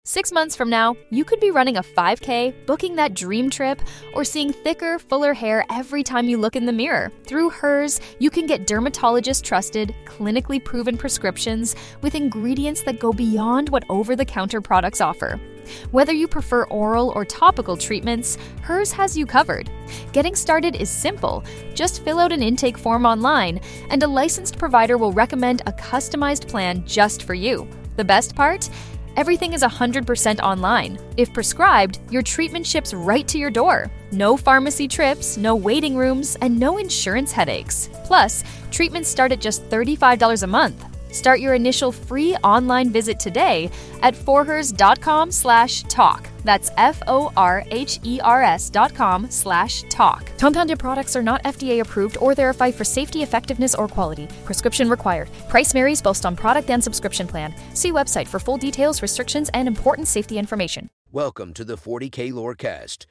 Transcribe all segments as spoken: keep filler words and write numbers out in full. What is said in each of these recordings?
Six months from now, you could be running a five K, booking that dream trip, or seeing thicker, fuller hair every time you look in the mirror. Through Hers, you can get dermatologist-trusted, clinically proven prescriptions with ingredients that go beyond what over-the-counter products offer. Whether you prefer oral or topical treatments, Hers has you covered. Getting started is simple. Just fill out an intake form online, and a licensed provider will recommend a customized plan just for you. The best part? Everything is one hundred percent online. If prescribed, your treatment ships right to your door. No pharmacy trips, no waiting rooms, and no insurance headaches. Plus, treatments start at just thirty-five dollars a month. Start your initial free online visit today at forhers.com slash talk. That's F-O-R-H-E-R-S dot com slash talk. Compounded products are not F D A approved or verified for safety, effectiveness, or quality. Prescription required. Price varies based on product and subscription plan. See website for full details, restrictions, and important safety information. Welcome to the forty K Lorecast.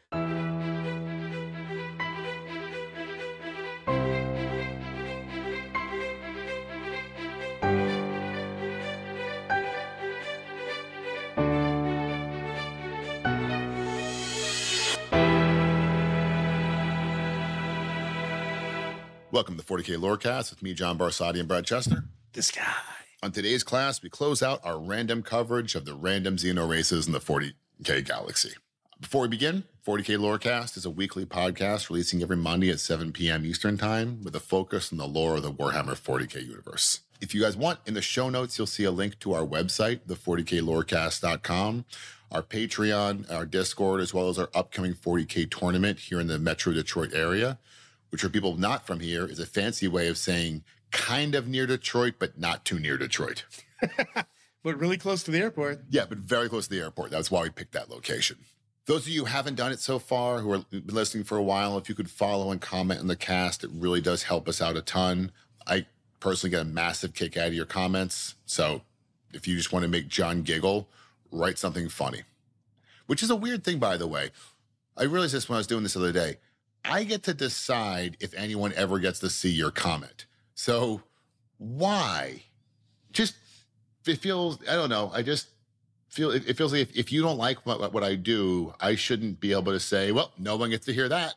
Welcome to the forty K Lorecast with me, John Barsati, and Brad Chester. This guy. On today's class, we close out our random coverage of the random Xeno races in the forty K galaxy. Before we begin, forty K Lorecast is a weekly podcast releasing every Monday at seven p.m. Eastern Time with a focus on the lore of the Warhammer forty K universe. If you guys want, in the show notes, you'll see a link to our website, the forty K lorecast dot com, our Patreon, our Discord, as well as our upcoming forty K tournament here in the Metro Detroit area, which for people not from here is a fancy way of saying kind of near Detroit, but not too near Detroit. But really close to the airport. Yeah, but very close to the airport. That's why we picked that location. Those of you who haven't done it so far, who have been listening for a while, if you could follow and comment on the cast, it really does help us out a ton. I personally get a massive kick out of your comments. So if you just want to make John giggle, write something funny. Which is a weird thing, by the way. I realized this when I was doing this the other day. I get to decide if anyone ever gets to see your comment. So why? Just, it feels, I don't know. I just feel, it, it feels like if, if you don't like what, what I do, I shouldn't be able to say, well, no one gets to hear that.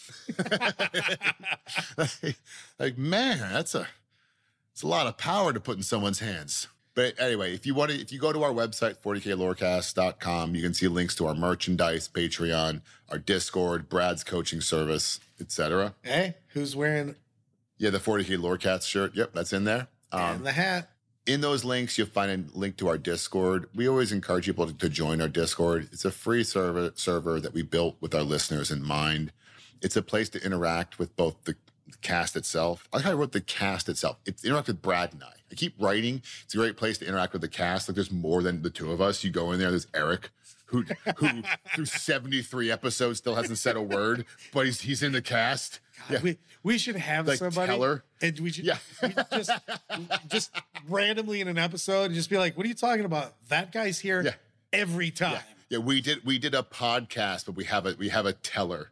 like, like, man, that's a, it's a lot of power to put in someone's hands. But anyway, if you want to, if you go to our website, forty K lorecast dot com, you can see links to our merchandise, Patreon, our Discord, Brad's coaching service, et cetera. Hey, who's wearing? Yeah, the forty K Lorecast shirt. Yep, that's in there. Um, and the hat. In those links, you'll find a link to our Discord. We always encourage people to, to join our Discord. It's a free server server that we built with our listeners in mind. It's a place to interact with both the cast itself. I like how I wrote the cast itself. It's interact with Brad and I. I keep writing. It's a great place to interact with the cast. Like there's more than the two of us. You go in there, there's Eric, who who through seventy-three episodes still hasn't said a word, but he's he's in the cast. God, yeah. we, we should have like somebody. Teller. And we should yeah. we just just randomly in an episode and just be like, what are you talking about? That guy's here yeah. every time. Yeah. Yeah, we did we did a podcast, but we have a we have a teller.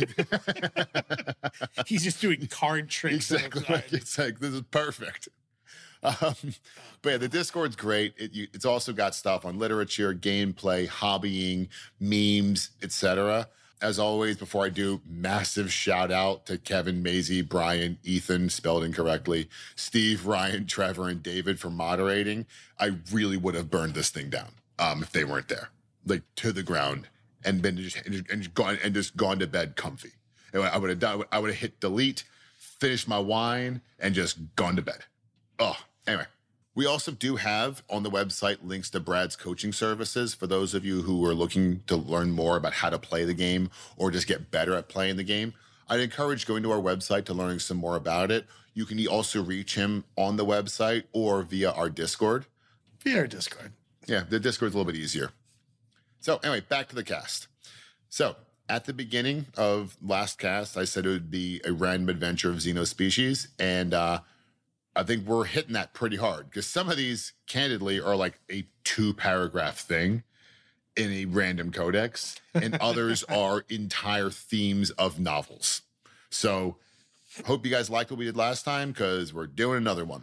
He's just doing card tricks. Exactly. Like, it's like this is perfect. Um, but yeah, the Discord's great. It, you, it's also got stuff on literature, gameplay, hobbying, memes, et cetera. As always, before I do, massive shout out to Kevin, Maisie, Brian, Ethan, spelled incorrectly, Steve, Ryan, Trevor, and David for moderating. I really would have burned this thing down um, if they weren't there. Like to the ground and been just and just, and just gone and just gone to bed comfy. And I would have done. I would have hit delete, finished my wine, and just gone to bed. Oh, anyway, we also do have on the website links to Brad's coaching services for those of you who are looking to learn more about how to play the game or just get better at playing the game. I'd encourage going to our website to learning some more about it. You can also reach him on the website or via our Discord. Via our Discord. Yeah, the Discord's a little bit easier. So anyway, back to the cast. So at the beginning of last cast, I said it would be a random adventure of Xenospecies. And uh, I think we're hitting that pretty hard because some of these, candidly, are like a two paragraph thing in a random codex. And others are entire themes of novels. So hope you guys liked what we did last time because we're doing another one.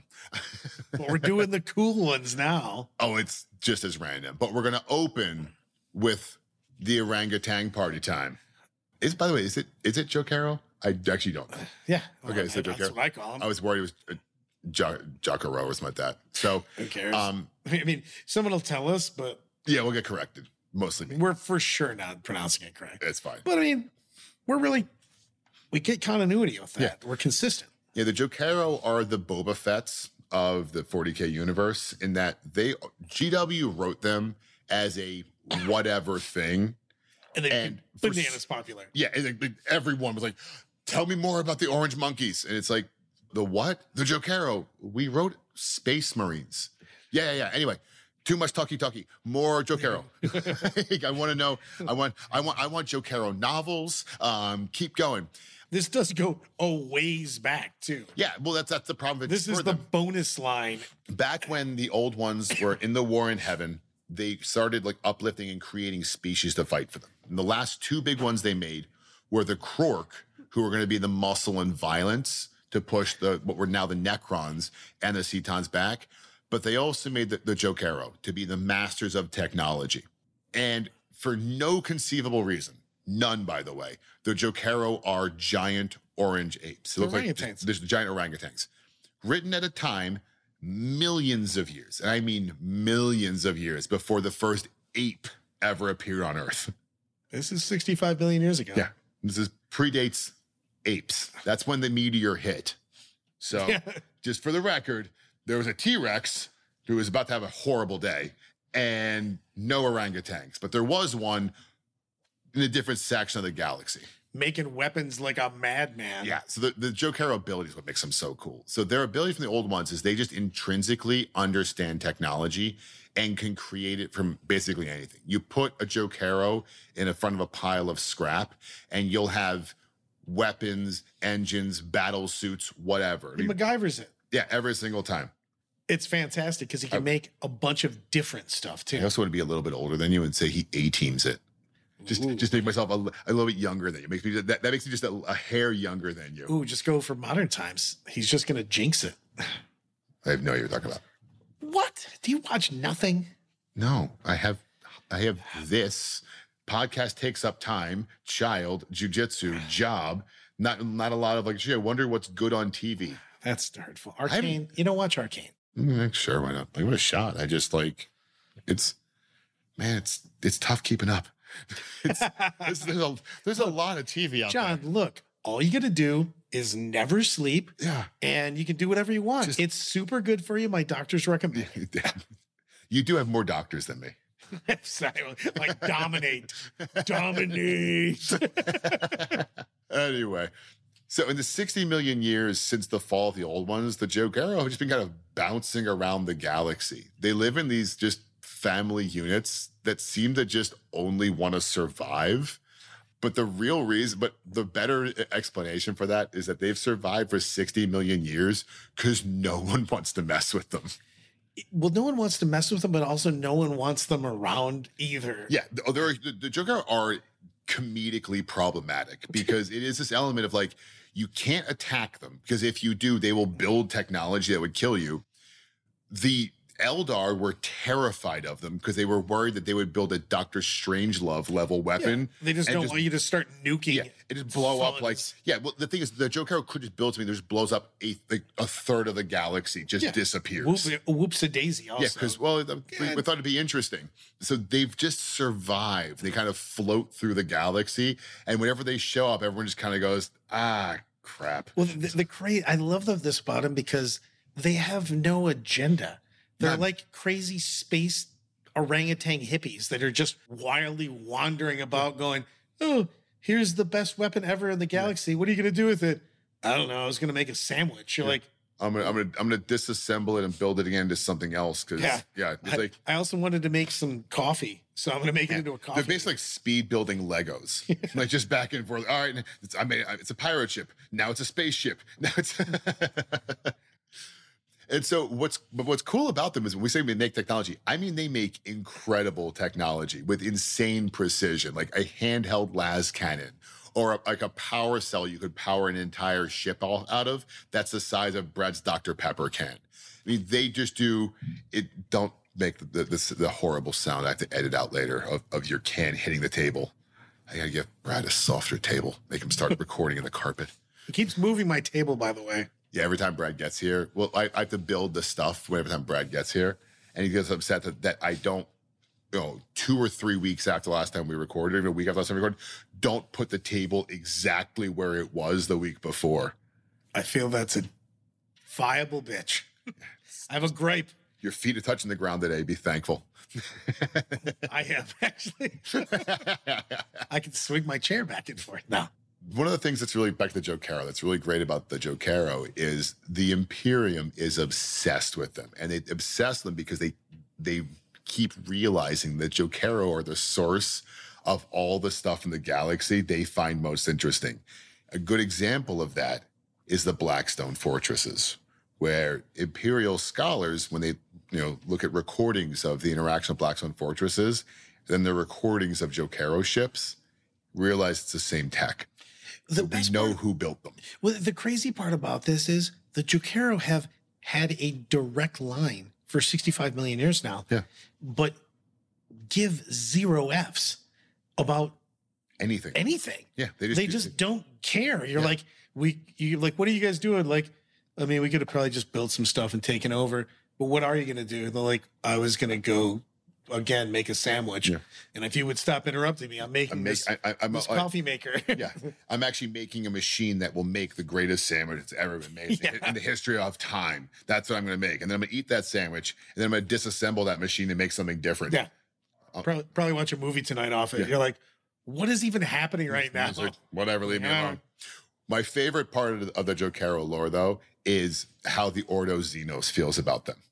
But we're doing the cool ones now. Oh, it's just as random. But we're going to open with the orangutan party time. Is by the way, is it is it Joe Carroll? I actually don't know. Yeah. Okay, Well, so Joe that's Carroll. what I call him. I was worried it was uh, jo- Jocaro or something like that. So Who cares? um, I mean, someone will tell us, but yeah, we'll get corrected. Mostly me. we're for sure not pronouncing it correct. It's fine. But I mean, we're really, we get continuity with that. We're consistent. Yeah, the Jokero are the Boba Fetts of the forty K universe in that they G W wrote them as a whatever thing. And they And became for bananas s- popular. Yeah, and like, like, everyone was like, "Tell me more about the Orange Monkeys." And it's like, the what? The Jokero. We wrote Space Marines. Yeah, yeah, yeah. Anyway, too much talky talky. More Jokero. I want to know. I want. I want. I want Jokero novels. Um, keep going. This does go a ways back too. Yeah. Well, that's that's the problem. This is for the them. bonus line. Back when the old ones were in the war in heaven, they started like uplifting and creating species to fight for them. And the last two big ones they made were the Krork, who were going to be the muscle and violence to push the what were now the Necrons and the Cetons back. But they also made the, the Jokero to be the masters of technology. And for no conceivable reason, none, by the way, the Jokero are giant orange apes. They look like Orangutans. there's giant orangutans. Written at a time millions of years, and I mean millions of years before the first ape ever appeared on Earth. This is sixty-five billion years ago. Yeah, this is predates apes. That's when the meteor hit. So, Yeah. just for the record, there was a T-Rex who was about to have a horrible day, and no orangutans, but there was one in a different section of the galaxy. Making weapons like a madman. Yeah. So the, the Jokero ability is what makes them so cool. So their ability from the old ones is they just intrinsically understand technology and can create it from basically anything. You put a Jokero in the front of a pile of scrap and you'll have weapons, engines, battle suits, whatever. I He mean, MacGyver's it. yeah, every single time. It's fantastic because he can I- make a bunch of different stuff I too. also want to be a little bit older than you and say he A-teams it. Just, Ooh. just make myself a, li- a little bit younger than you. Makes me that, that makes me just a, a hair younger than you. Ooh, just go for modern times. He's just gonna jinx it. I have no idea what you're talking about. What? Do you watch nothing? No, I have, I have this podcast takes up time, child, jujitsu, job. Not, not a lot of like. Gee, I wonder what's good on T V. That's hurtful. haven't- Arcane. You don't watch Arcane. Mm, sure, why not? Like, what a shot! I just like, it's, man, it's it's tough keeping up. It's, it's there's a there's a lot of T V out John, look, all you gotta do is never sleep there. Yeah. and you can do whatever you want. Just- it's super good for you. My doctors recommend. You do have more doctors than me. Sorry, like dominate. Dominate. Anyway, so in the sixty million years since the fall of the old ones, the Jokero have just been kind of bouncing around the galaxy. They live in these just family units that seem to just only want to survive. But the real reason, but the better explanation for that is that they've survived for sixty million years because no one wants to mess with them. Well, no one wants to mess with them, but also no one wants them around either. Yeah, the, they're, the, the Joker are comedically problematic because it is this element of like, you can't attack them because if you do, they will build technology that would kill you. The Eldar were terrified of them because they were worried that they would build a Doctor Strangelove level weapon. They just and don't want you to start nuking. Yeah, it just blow up like funds. yeah. Well, the thing is, the Joker could just build something that just blows up a like a third of the galaxy, just Yeah. disappears. Whoop, whoops a daisy. Also, Yeah, because well, we, Yeah. we thought it'd be interesting. So they've just survived. They kind of float through the galaxy, and whenever they show up, everyone just kind of goes, "Ah, crap." well, the, the crazy. I love the, this about them because they have no agenda. They're None. like crazy space orangutan hippies that are just wildly wandering about, going, "Oh, here's the best weapon ever in the galaxy. What are you going to do with it? I don't know. I was going to make a sandwich." You're like, I'm gonna, I'm gonna, I'm gonna disassemble it and build it again into something else. Because Yeah. yeah, it's I, like I also wanted to make some coffee, so I'm going to make it into a coffee. they're basically like speed building Legos, like just back and forth. All right, it's, I mean, it's a pirate ship. Now it's a spaceship. Now it's. And so what's but what's cool about them is when we say we make technology, I mean they make incredible technology with insane precision, like a handheld las cannon or a, like a power cell you could power an entire ship all out of. That's the size of Brett's Doctor Pepper can. I mean, they just do it. Don't make the, the, the horrible sound I have to edit out later of, of your can hitting the table. I gotta give Brad a softer table. Make him start recording in the carpet. He keeps moving my table, by the way. Yeah, every time Brad gets here, well, I, I have to build the stuff every time Brad gets here, and he gets upset that, that I don't, you know, two or three weeks after the last time we recorded, or even a week after last time we recorded, don't put the table exactly where it was the week before. I feel that's a viable bitch. I have a gripe. Your feet are touching the ground today. Be thankful. I have, actually. I can swing my chair back and forth now. One of the things that's really, back to the Joe Caro, that's really great about the Joe Caro is the Imperium is obsessed with them. And they obsess them because they they keep realizing that Joe Caro are the source of all the stuff in the galaxy they find most interesting. A good example of that is the Blackstone fortresses, where Imperial scholars, when they you know look at recordings of the interaction of Blackstone fortresses, then the recordings of Joe Caro ships, realize it's the same tech. The So best we know part, who built them. well, the crazy part about this is the Joe Caro have had a direct line for sixty-five million years now, Yeah. but give zero Fs about Anything. anything. Yeah, they just they do- just don't care. You're Yeah. like, we, you like, what are you guys doing? Like, I mean, we could have probably just built some stuff and taken over, but what are you going to do? They're like, I was going to go again, make a sandwich. Yeah. And if you would stop interrupting me, I'm making I'm make- this, I- I- I'm- this I- coffee maker. yeah, I'm actually making a machine that will make the greatest sandwich that's ever been made Yeah. in the history of time. That's what I'm going to make. And then I'm going to eat that sandwich, and then I'm going to disassemble that machine and make something different. Yeah. Probably, probably watch a movie tonight off it. Yeah. You're like, what is even happening right now? It's like, whatever, leave me Yeah. alone. My favorite part of the, of the Joe Caro lore, though, is how the Ordo Xenos feels about them.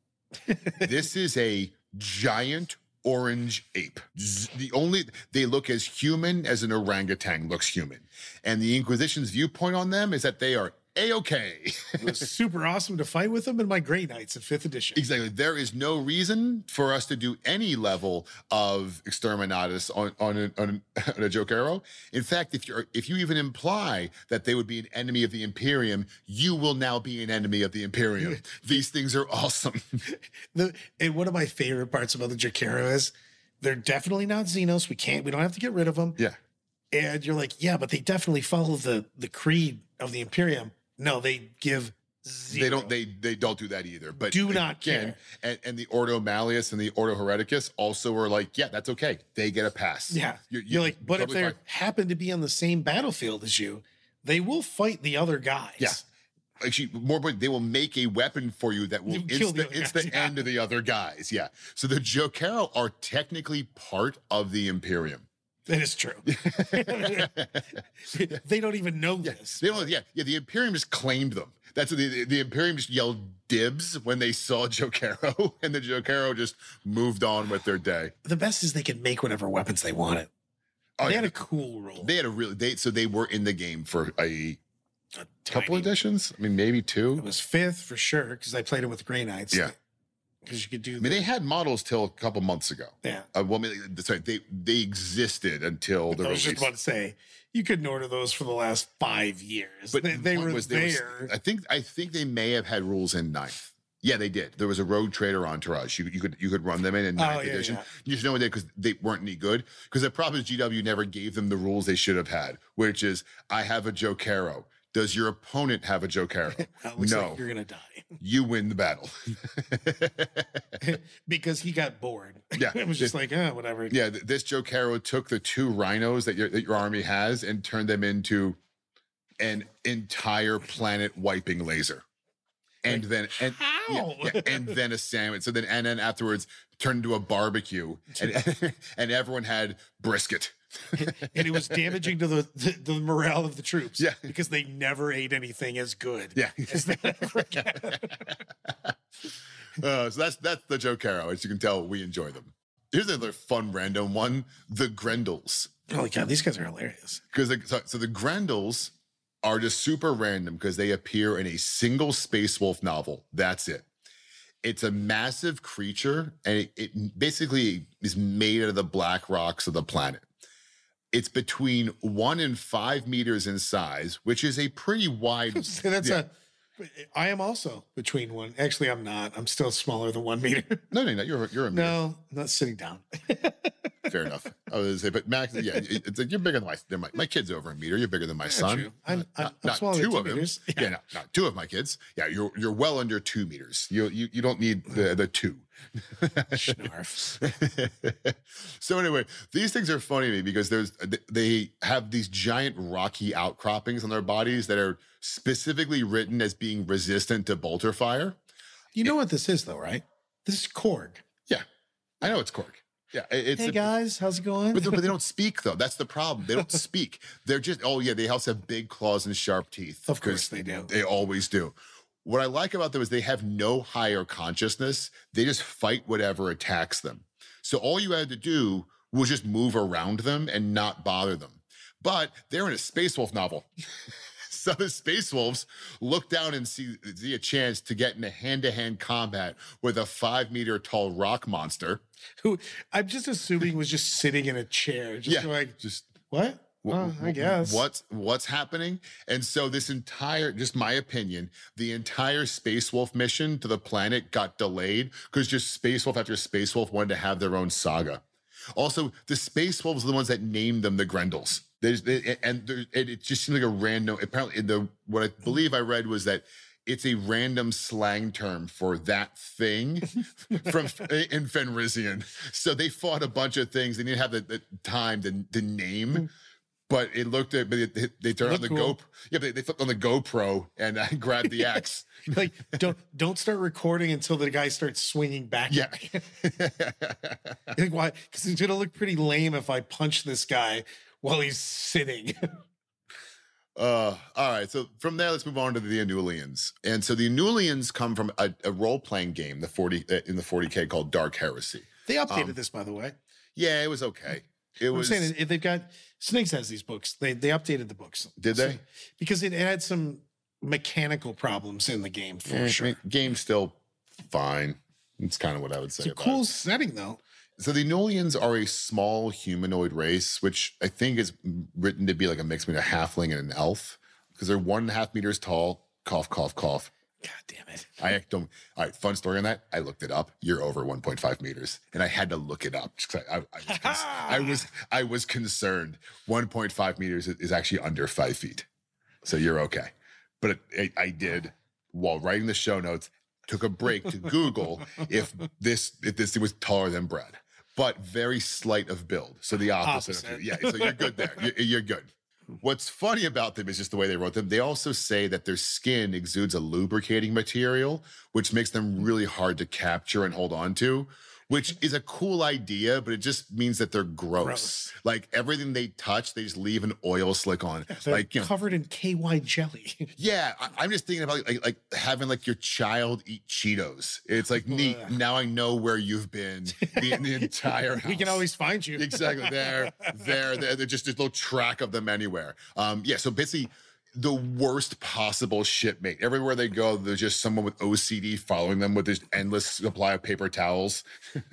This is a giant orange ape. Z- The only they look as human as an orangutan looks human, and the Inquisition's viewpoint on them is that they are a-okay. It was super awesome to fight with them in my Grey Knights in fifth edition. Exactly. There is no reason for us to do any level of exterminatus on on a, on a, on a Joe Caro. In fact, if you if you even imply that they would be an enemy of the Imperium, you will now be an enemy of the Imperium. These things are awesome. The, and one of my favorite parts about the Joe Caro is they're definitely not Xenos. We can't, we don't have to get rid of them. Yeah. And you're like, yeah, but they definitely follow the the creed of the Imperium. No, they give zero. They don't. They they don't do that either. But Do not again, care. And, and the Ordo Malleus and the Ordo Hereticus also are like, yeah, that's okay. They get a pass. Yeah. You're, You're like, but totally if they fine. happen to be on the same battlefield as you, they will fight the other guys. Yeah. Actually, more important, they will make a weapon for you that will You kill it's the the, other it's guys, the yeah. end of the other guys. Yeah. So the Joe Caro are technically part of the Imperium. That is true. They don't even know this. They don't, yeah, yeah. The Imperium just claimed them. That's what the, the, the Imperium just yelled dibs when they saw Joe Caro, and the Joe Caro just moved on with their day. The best is they can make whatever weapons they wanted. Oh, they yeah. had a cool role. They had a really they so they were in the game for a A couple tiny- editions. I mean, maybe It two. was fifth for sure because I played it with Grey Knights. Yeah. Because you could do I mean, they had models till a couple months ago. yeah. Uh, well, I mean, that's right. They they existed until the I was release. just about to say you couldn't order those for the last five years. But they, they one were was- there. was- I think I think they may have had rules in ninth. Yeah, they did. There was a Rogue Trader entourage. You, you could you could run them in in ninth Oh, yeah, edition. yeah. You just know they because they weren't any good. Because the problem is G W never gave them the rules they should have had, which is I have a Joe Caro. Does your opponent have a Joe Caro? That looks no, like you're gonna die you win the battle. because he got bored. Yeah. It was just like, oh, whatever. Yeah, th- this Joe Caro took the two rhinos that your that your army has and turned them into an entire planet wiping laser. And then and yeah, How? yeah, and then a sandwich. So then and then afterwards turned into a barbecue and and everyone had brisket. And it was damaging to the, the the morale of the troops. Yeah. because they never ate anything as good. Yeah. as they ever get. Uh, so that's that's the Joe Caro. As you can tell, we enjoy them. Here's another fun random one: the Grendels. Oh my god, these guys are hilarious. Because so, so the Grendels are just super random because they appear in a single Space Wolf novel. That's it. It's a massive creature, and it, it basically is made out of the black rocks of the planet. It's between one and five meters in size, which is a pretty wide. So that's yeah. a. I am also between one. Actually, I'm not. I'm still smaller than one meter. No, no, no. You're you're a meter. No, I'm not sitting down. Fair enough. I was gonna say, but Max, yeah, it- it's like you're bigger than my than my, my kid's over a meter. You're bigger than my son. True. I'm, Not- I'm, not, I'm not smaller than two two of them. meters. Yeah, no, not two of my kids. Yeah, you're you're well under two meters. You you you don't need the the two. Snarf. So anyway, these things are funny to me because there's they have these giant rocky outcroppings on their bodies that are specifically written as being resistant to bolter fire. You know what this is, though, right? This is Korg. Yeah, I know it's Korg. Yeah, it- it's Hey a- guys, how's it going? But, they- but they don't speak though. That's the problem. They don't speak. They're just, oh yeah, they also have big claws and sharp teeth. Of course 'cause they do. They always do. What I like about them is they have no higher consciousness. They just fight whatever attacks them. So all you had to do was just move around them and not bother them. But they're in a Space Wolf novel. So the Space Wolves look down and see, see a chance to get in a hand-to-hand combat with a five meter tall rock monster. Who I'm just assuming was just sitting in a chair, just Yeah, like, just what? Wh- Well, I wh- guess. what's what's happening. And so this entire, just my opinion, the entire Space Wolf mission to the planet got delayed because just Space Wolf after Space Wolf wanted to have their own saga. Also, the Space Wolves are the ones that named them the Grendels. There's they, and there, it, it just seemed like a random. Apparently, in the what I believe I read was that it's a random slang term for that thing from in Fenrisian. So they fought a bunch of things. They didn't have the, the time to, to name. But it looked at, but they, they turned on the Looked cool. Go, yeah, they, they flipped on the GoPro and I grabbed the axe. Like, don't don't start recording until the guy starts swinging back. Yeah. Like, why? Because it's gonna look pretty lame if I punch this guy while he's sitting. Uh, all right. So from there, let's move on to the Anulians. And so the Anulians come from a, a role-playing game, the forty uh, in the forty K called Dark Heresy. They updated Um, this, by the way. Yeah, it was okay. It I'm was. saying if they've got Snakes has these books. They they updated the books. Did So- they? because it had some mechanical problems in the game for Eh, sure. Game's still fine. It's kind of what I would say. It's a about cool it. setting though. So the Anulians are a small humanoid race, which I think is written to be like a mix between a halfling and an elf, because they're one and a half meters tall. Cough, cough, cough. God damn it. I don't. All right, fun story on that. I looked it up. You're over one point five meters, and I had to look it up. just 'cause I, I, I, was, cons- I was, I was concerned. one point five meters is- is actually under five feet, so you're okay. But it, I, I did while writing the show notes. Took a break to Google if this if this thing was taller than Brad, but very slight of build. So the opposite. Of Opposite. you. Yeah, so you're good there. You're, you're good. What's funny about them is just the way they wrote them. They also say that their skin exudes a lubricating material, which makes them really hard to capture and hold on to, which is a cool idea, but it just means that they're gross. Gross. Like everything they touch, they just leave an oil slick on. They're Like, you know, covered in K Y jelly. yeah, I, I'm just thinking about like, like having like your child eat Cheetos. It's like neat. Ugh. Now I know where you've been the, the entire house. We can always find you. Exactly. There, there, there. There's just a little track of them anywhere. Um, yeah. So basically, the worst possible shipmate. Everywhere they go, there's just someone with O C D following them with this endless supply of paper towels.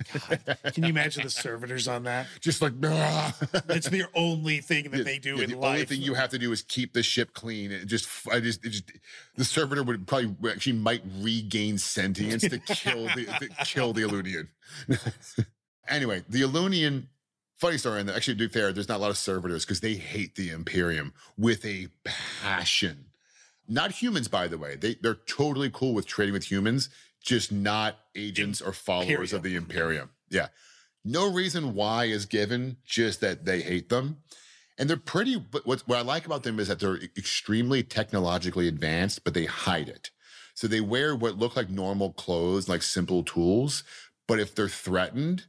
Can you imagine the servitors on that? Just like, "Ah." It's their only thing that Yeah, they do yeah, in the life. only thing you have to do is keep the ship clean. And just, I just, it just, the servitor would probably actually might regain sentience to kill the to kill the Elunian. Anyway, the Elunian. Funny story, and actually, to be fair, there's not a lot of servitors because they hate the Imperium with a passion. Not humans, by the way. They they're totally cool with trading with humans, just not agents or followers of the Imperium. Yeah. No reason why is given, just that they hate them. And they're pretty, but what, what I like about them is that they're extremely technologically advanced, but they hide it. So they wear what look like normal clothes, like simple tools. But if they're threatened,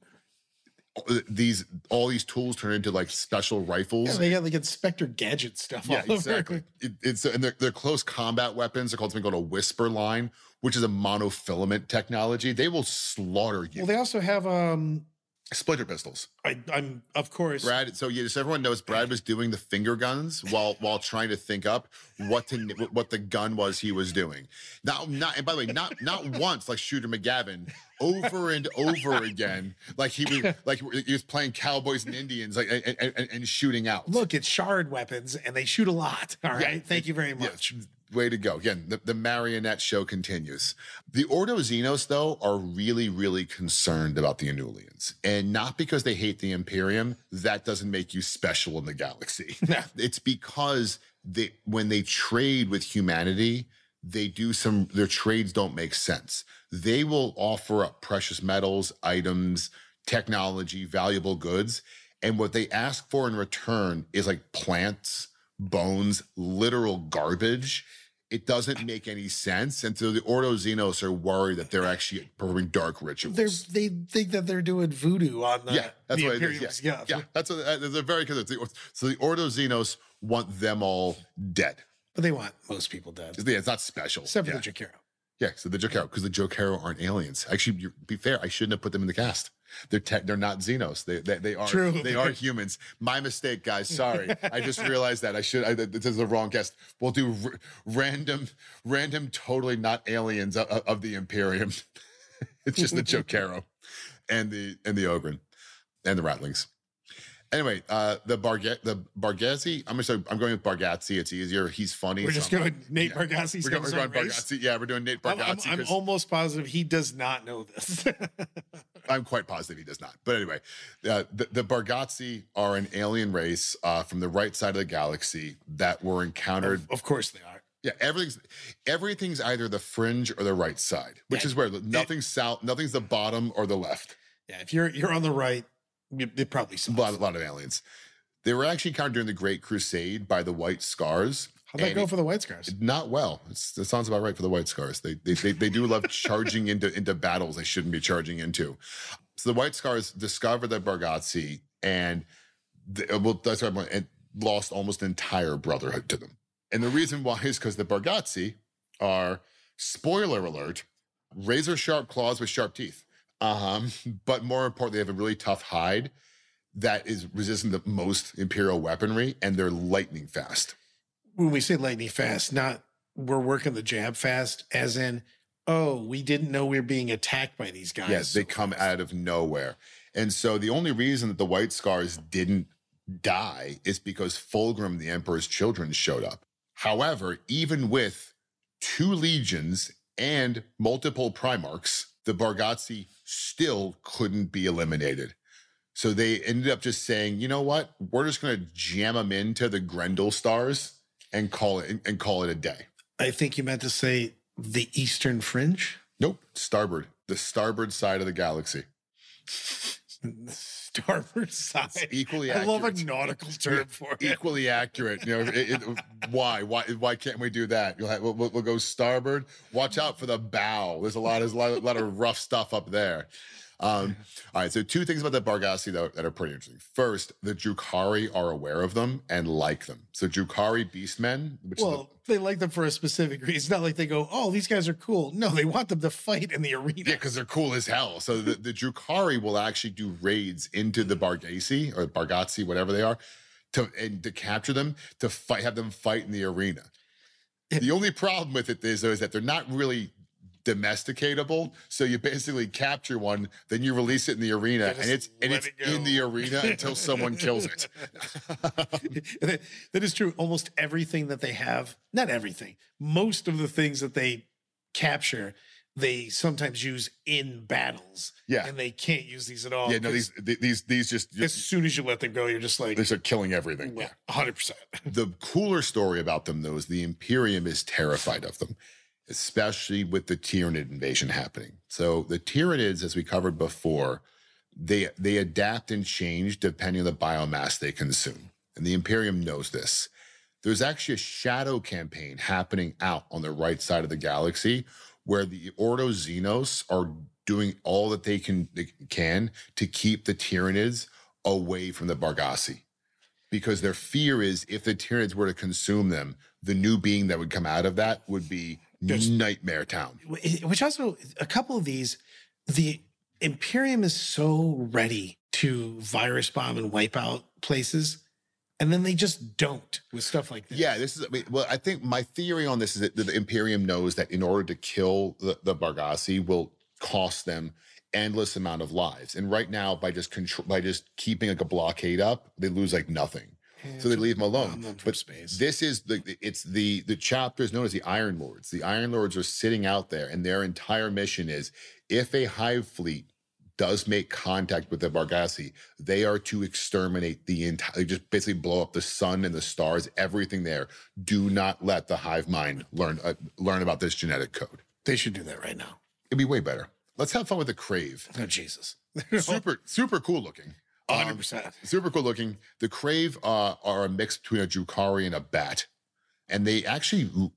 these all these tools turn into like special rifles. Yeah, they got like Inspector Gadget stuff. Yeah, all over. exactly. It, it's and they're, they're close combat weapons. They're called something called a whisper line, which is a monofilament technology. They will slaughter you. Well, they also have um Splinter pistols. I, I'm, of course. Brad, so yeah, just everyone knows Brad was doing the finger guns while while trying to think up what to what the gun was he was doing. Not not and by the way, not not once like Shooter McGavin, over and over again, like he was like he was playing Cowboys and Indians, like and, and, and shooting out. Look, it's shard weapons, and they shoot a lot. All right, Yeah, thank you very much. Yeah, way to go. Again, the, the marionette show continues. The Ordo Xenos, though, are really, really concerned about the Anulians. And not because they hate the Imperium. That doesn't make you special in the galaxy. It's because they, when they trade with humanity, they do some, their trades don't make sense. They will offer up precious metals, items, technology, valuable goods. And what they ask for in return is like plants, bones, literal garbage. It doesn't make any sense. And so the Ordo Xenos are worried that they're actually performing dark rituals. They're, they think that they're doing voodoo on the, yeah, that's the what it Imperium is. Yeah, stuff. yeah, that's a, they're very concerned. So the Ordo Xenos want them all dead. But they want most people dead. Yeah, it's not special. Except for yeah. the Jokero. Yeah, so the Jokero, because the Jokero aren't aliens. Actually, you, be fair, I shouldn't have put them in the cast. They're te- they're not Xenos. They they, they are True. They are humans. My mistake, guys. Sorry, I just realized that I should. I, this is the wrong guest. We'll do r- random, random, totally not aliens of, of the Imperium. It's just the Jokero and the and the Ogryn and the Ratlings. Anyway, uh, the Barga- the Bargatze. I'm gonna I'm going with Bargatze. It's easier. He's funny. We're just so going Nate yeah. Bargatze's We're going, we're going race. Bargatze. Yeah, we're doing Nate I'm, Bargatze. I'm, I'm 'cause- almost positive he does not know this. I'm quite positive he does not. But anyway, uh, the, the Bargatze are an alien race uh, from the right side of the galaxy that were encountered. of, of course they are. Yeah, everything's everything's either the fringe or the right side, which Yeah. is where nothing's south, nothing's the bottom or the left. Yeah, if you're you're on the right, you, it probably A sucks. lot, a lot of aliens. They were actually encountered during the Great Crusade by the White Scars. How'd that and go it- for the White Scars? Not well. It's, it sounds about right for the White Scars. They they they, they do love charging into into battles they shouldn't be charging into. So the White Scars discovered the Bargatze and the, well, that's right, and lost almost entire brotherhood to them. And the reason why is because the Bargatze are, spoiler alert, razor sharp claws with sharp teeth. Um, but more importantly, they have a really tough hide that is resistant to most Imperial weaponry, and they're lightning fast. When we say lightning fast, not we're working the jab fast, as in, oh, we didn't know we were being attacked by these guys. Yes, they so come fast. out of nowhere. And so the only reason that the White Scars didn't die is because Fulgrim, the Emperor's children, showed up. However, even with two legions and multiple Primarchs, the Bargatze still couldn't be eliminated. So they ended up just saying, you know what? We're just going to jam them into the Grendel stars and call it and call it a day. I think you meant to say the Eastern Fringe. Nope, starboard, the starboard side of the galaxy. Starboard side. It's equally I love a accurate. nautical term for it. Equally accurate. You know, it, it, why? Why? Why can't we do that? You'll have, we'll, we'll go starboard. Watch out for the bow. There's a lot. There's a lot, a lot of rough stuff up there. Um, all right. So two things about the Bargatze though that are pretty interesting. First, the Drukhari are aware of them and like them. So Drukhari Beastmen, which Well, is the, they like them for a specific reason. It's not like they go, oh, these guys are cool. No, they want them to fight in the arena. yeah, because they're cool as hell. So the, the Drukhari will actually do raids into the Bargatze or Bargatze, whatever they are, to and to capture them, to fight, have them fight in the arena. The only problem with it is, though, is that they're not really domesticatable. So you basically capture one, then you release it in the arena, Yeah, just and it's and let it's it go. in the arena until someone kills it. that, that is true. Almost everything that they have, not everything, most of the things that they capture, they sometimes use in battles. Yeah. And they can't use these at all. Yeah, no, 'cause these these these just, as just soon as you let them go, you're just like, they start killing everything. well, Yeah. one hundred percent. The cooler story about them, though, is the Imperium is terrified of them, especially with the Tyranid invasion happening. So the Tyranids, as we covered before, they they adapt and change depending on the biomass they consume. And the Imperium knows this. There's actually a shadow campaign happening out on the right side of the galaxy where the Ordo Xenos are doing all that they can, they can to keep the Tyranids away from the Bargatze. Because their fear is if the Tyranids were to consume them, the new being that would come out of that would be There's- Nightmare Town. Which also, a couple of these, the Imperium is so ready to virus bomb and wipe out places. And then they just don't with stuff like this. Yeah, this is, I mean, well, I think my theory on this is that the Imperium knows that in order to kill the, the Bargassi will cost them endless amount of lives. And right now, by just control, by just keeping like a blockade up, they lose like nothing. Yeah, so they leave them alone. Them but space. This is the, it's the, the chapter is known as the Iron Lords. The Iron Lords are sitting out there and their entire mission is if a hive fleet does make contact with the Bargassi, they are to exterminate the entire, just basically blow up the sun and the stars, everything there. Do not let the hive mind learn uh, learn about this genetic code. They should do that right now. It'd be way better. Let's have fun with the Crave. Oh, Jesus. super, super cool looking. one hundred percent. Um, super cool looking. The Crave uh, are a mix between a Drukhari and a bat. And they actually l-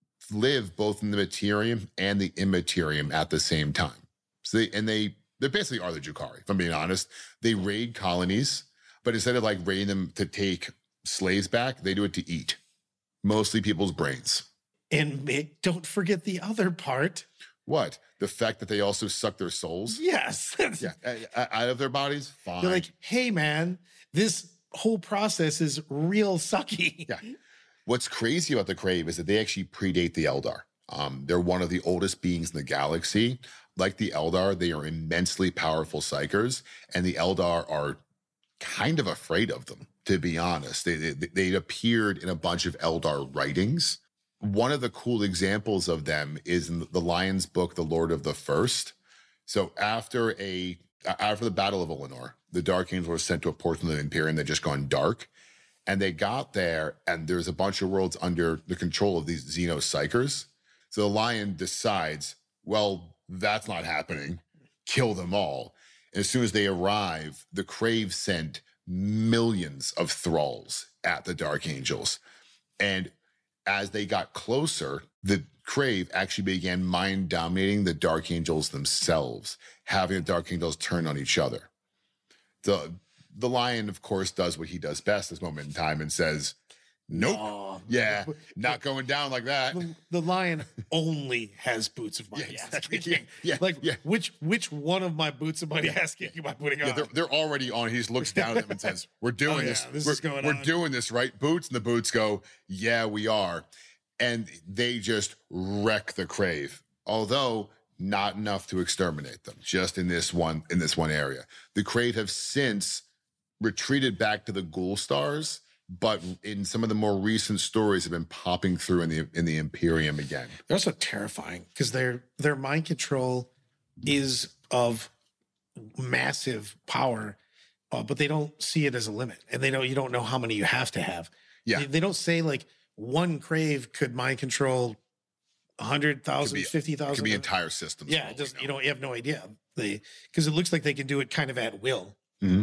live both in the Materium and the Immaterium at the same time. So they, and they, They basically are the Drukhari, if I'm being honest. They raid colonies, but instead of like raiding them to take slaves back, they do it to eat. Mostly people's brains. And Mick, don't forget the other part. What? The fact that they also suck their souls? Yes. Yeah, uh, out of their bodies? Fine. They're like, hey, man, this whole process is real sucky. Yeah. What's crazy about the Crave is that they actually predate the Eldar. Um, they're one of the oldest beings in the galaxy. Like the Eldar, they are immensely powerful psychers, and the Eldar are kind of afraid of them, to be honest. They, they, they appeared in a bunch of Eldar writings. One of the cool examples of them is in the Lion's book, The Lord of the First. So after a after the Battle of Eleanor, the Dark Angels were sent to a portion of the Imperium that just gone dark, and they got there, and there's a bunch of worlds under the control of these Xeno psychers. So the Lion decides, well, that's not happening. Kill them all. And as soon as they arrive, the Crave sent millions of thralls at the Dark Angels. And as they got closer, the Crave actually began mind dominating the Dark Angels themselves, having the Dark Angels turn on each other. The, the Lion, of course, does what he does best at this moment in time and says, nope. No. Yeah, not going down like that. The, the Lion only has boots of my Yeah, ass exactly. kicking. Yeah, Like, yeah. which which one of my boots of my ass kicking am I putting Yeah, on? they're, they're already on. He just looks down at them and says, we're doing Oh, yeah, this. this we're is going we're on." doing this, right? Boots, and the boots go, yeah, we are. And they just wreck the Crave. Although not enough to exterminate them, just in this one, in this one area. The Crave have since retreated back to the Ghoul Stars, but in some of the more recent stories have been popping through in the in the Imperium again. They're also terrifying because their their mind control is of massive power, uh, but they don't see it as a limit, and they know you don't know how many you have to have. Yeah. they, they don't say like one Crave could mind control a hundred thousand, fifty It could thousand. be entire systems. Yeah, for all it we doesn't. know. You know, you have no idea. They because it looks like they can do it kind of at will. Mm-hmm.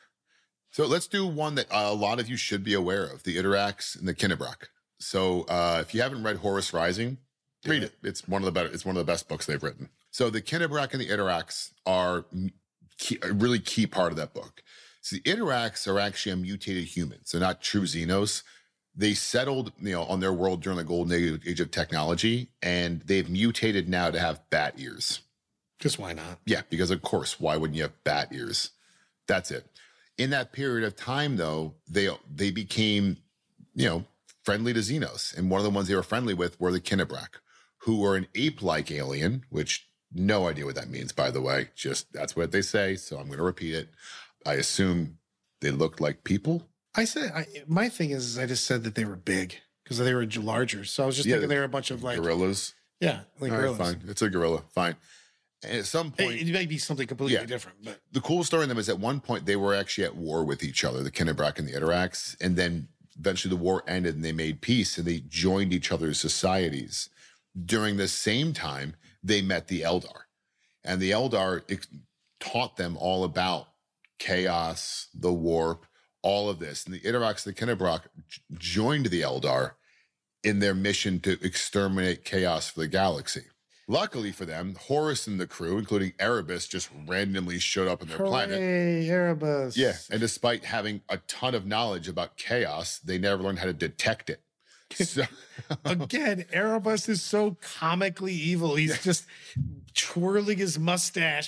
So let's do one that uh, a lot of you should be aware of, the Iterax and the Kinnebrak. So uh, if you haven't read Horus Rising, read it. It's one of the better. It's one of the best books they've written. So the Kinnebrak and the Iterax are key, a really key part of that book. So the Iterax are actually a mutated humans. They're not true Xenos. They settled, you know, on their world during the golden age of technology, and they've mutated now to have bat ears. Just why not? Yeah, because of course, why wouldn't you have bat ears? That's it. In that period of time, though, they they became, you know, friendly to Xenos. And one of the ones they were friendly with were the Kinnebrak, who were an ape-like alien, which no idea what that means, by the way. Just that's what they say, so I'm going to repeat it. I assume they looked like people. I said I, my thing is I just said that they were big because they were larger. So I was just Yeah, thinking they were a bunch of like Gorillas. yeah, like All right, gorillas. fine. It's a gorilla. Fine. And at some point, It, it might be something completely Yeah. different, but the cool story in them is at one point they were actually at war with each other, the Kinnebrak and the Iterax, and then eventually the war ended and they made peace and they joined each other's societies. During the same time, they met the Eldar, and the Eldar ex- taught them all about chaos, the warp, all of this. And the Iterax, the Kinnebrak j- joined the Eldar in their mission to exterminate chaos for the galaxy. Luckily for them, Horus and the crew, including Erebus, just randomly showed up on their planet. hooray, Erebus. Yeah, and despite having a ton of knowledge about chaos, they never learned how to detect it. So, Again, Erebus is so comically evil. He's just twirling his mustache.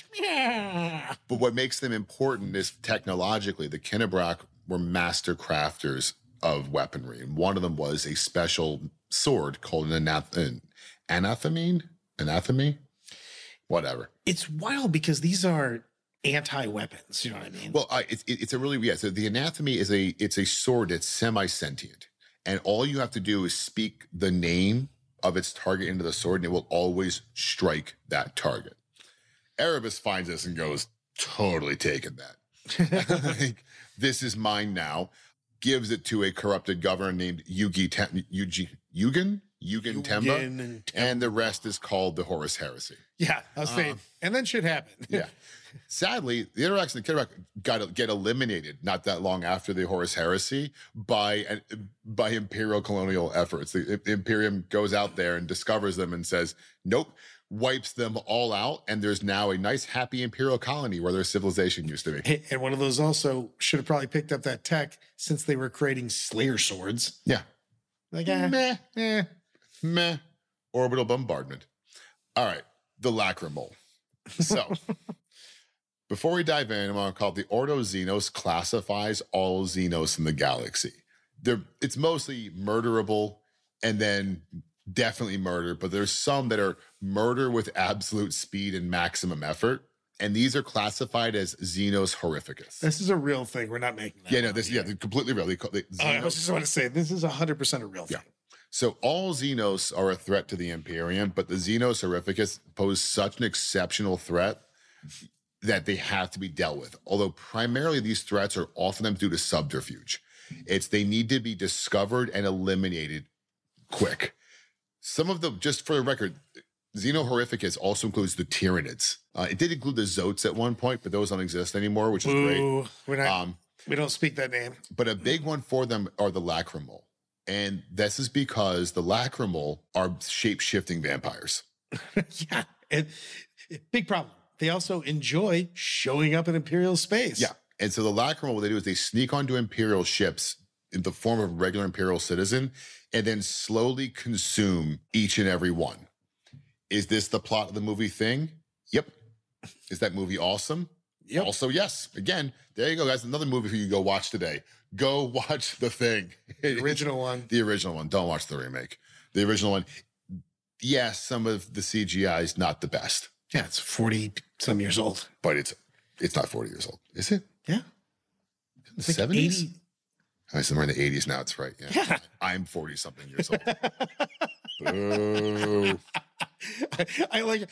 but what makes them important is technologically, the Kennebrack were master crafters of weaponry. And one of them was a special sword called an anath- an anathemine, anathemy, whatever. It's wild because these are anti-weapons. You know what I mean? Well, I, it's it's a really, yeah. So the anathemy is a, it's a sword that's semi-sentient. And all you have to do is speak the name of its target into the sword, and it will always strike that target. Erebus finds this and goes, totally taking that. Like, this is mine now. Gives it to a corrupted governor named Yugi Tem- Yugi Yugen Yugen Temba, Yugen and Temba. and the rest is called the Horus Heresy. Yeah, I was saying, Um, and then shit happened. Yeah. Sadly, the interaction of the Kennebrack got to get eliminated not that long after the Horus Heresy by by imperial colonial efforts. The Imperium goes out there and discovers them and says, nope, wipes them all out. And there's now a nice, happy imperial colony where their civilization used to be. Hey, and one of those also should have probably picked up that tech since they were creating Slayer swords. Yeah. Like, eh, Meh. eh. Meh. Orbital bombardment. All right. The Lacrimole. So, before we dive in, I want to call it the Ordo Xenos classifies all Xenos in the galaxy. They're, it's mostly murderable and then definitely murder, but there's some that are murder with absolute speed and maximum effort. And these are classified as Xenos horrificus. This is a real thing. We're not making that. Yeah, no, up this, here. yeah, they're completely real. They call, they, Oh, I Xenos- was just want to say, this is one hundred percent a real thing. Yeah. So all Xenos are a threat to the Imperium, but the Xenos horrificus pose such an exceptional threat that they have to be dealt with. Although primarily these threats are often due to subterfuge. It's they need to be discovered and eliminated quick. Some of them, just for the record, Xeno horrificus also includes the Tyranids. Uh, it did include the Zotes at one point, but those don't exist anymore, which is great. Ooh, we're not, Um, we don't speak that name. but a big one for them are the Lacrimole. And this is because the Lacrimole are shape-shifting vampires. Yeah. And big problem. They also enjoy showing up in Imperial space. Yeah. And so the Lacrimole, what they do is they sneak onto Imperial ships in the form of a regular Imperial citizen and then slowly consume each and every one. Is this the plot of the movie Thing? Yep. Is that movie awesome? Yep. Also, yes. Again, there you go, guys. Another movie for you to go watch today. Go watch The Thing. The original one. The original one. Don't watch the remake. The original one. Yes, some of the C G I is not the best, Yeah, it's forty some years old. but it's it's not forty years old. Is it? Yeah. The It's like seventies? eighty. I somewhere in the eighties now. It's right. Yeah. Yeah. I'm forty something years old. Boo. I, I like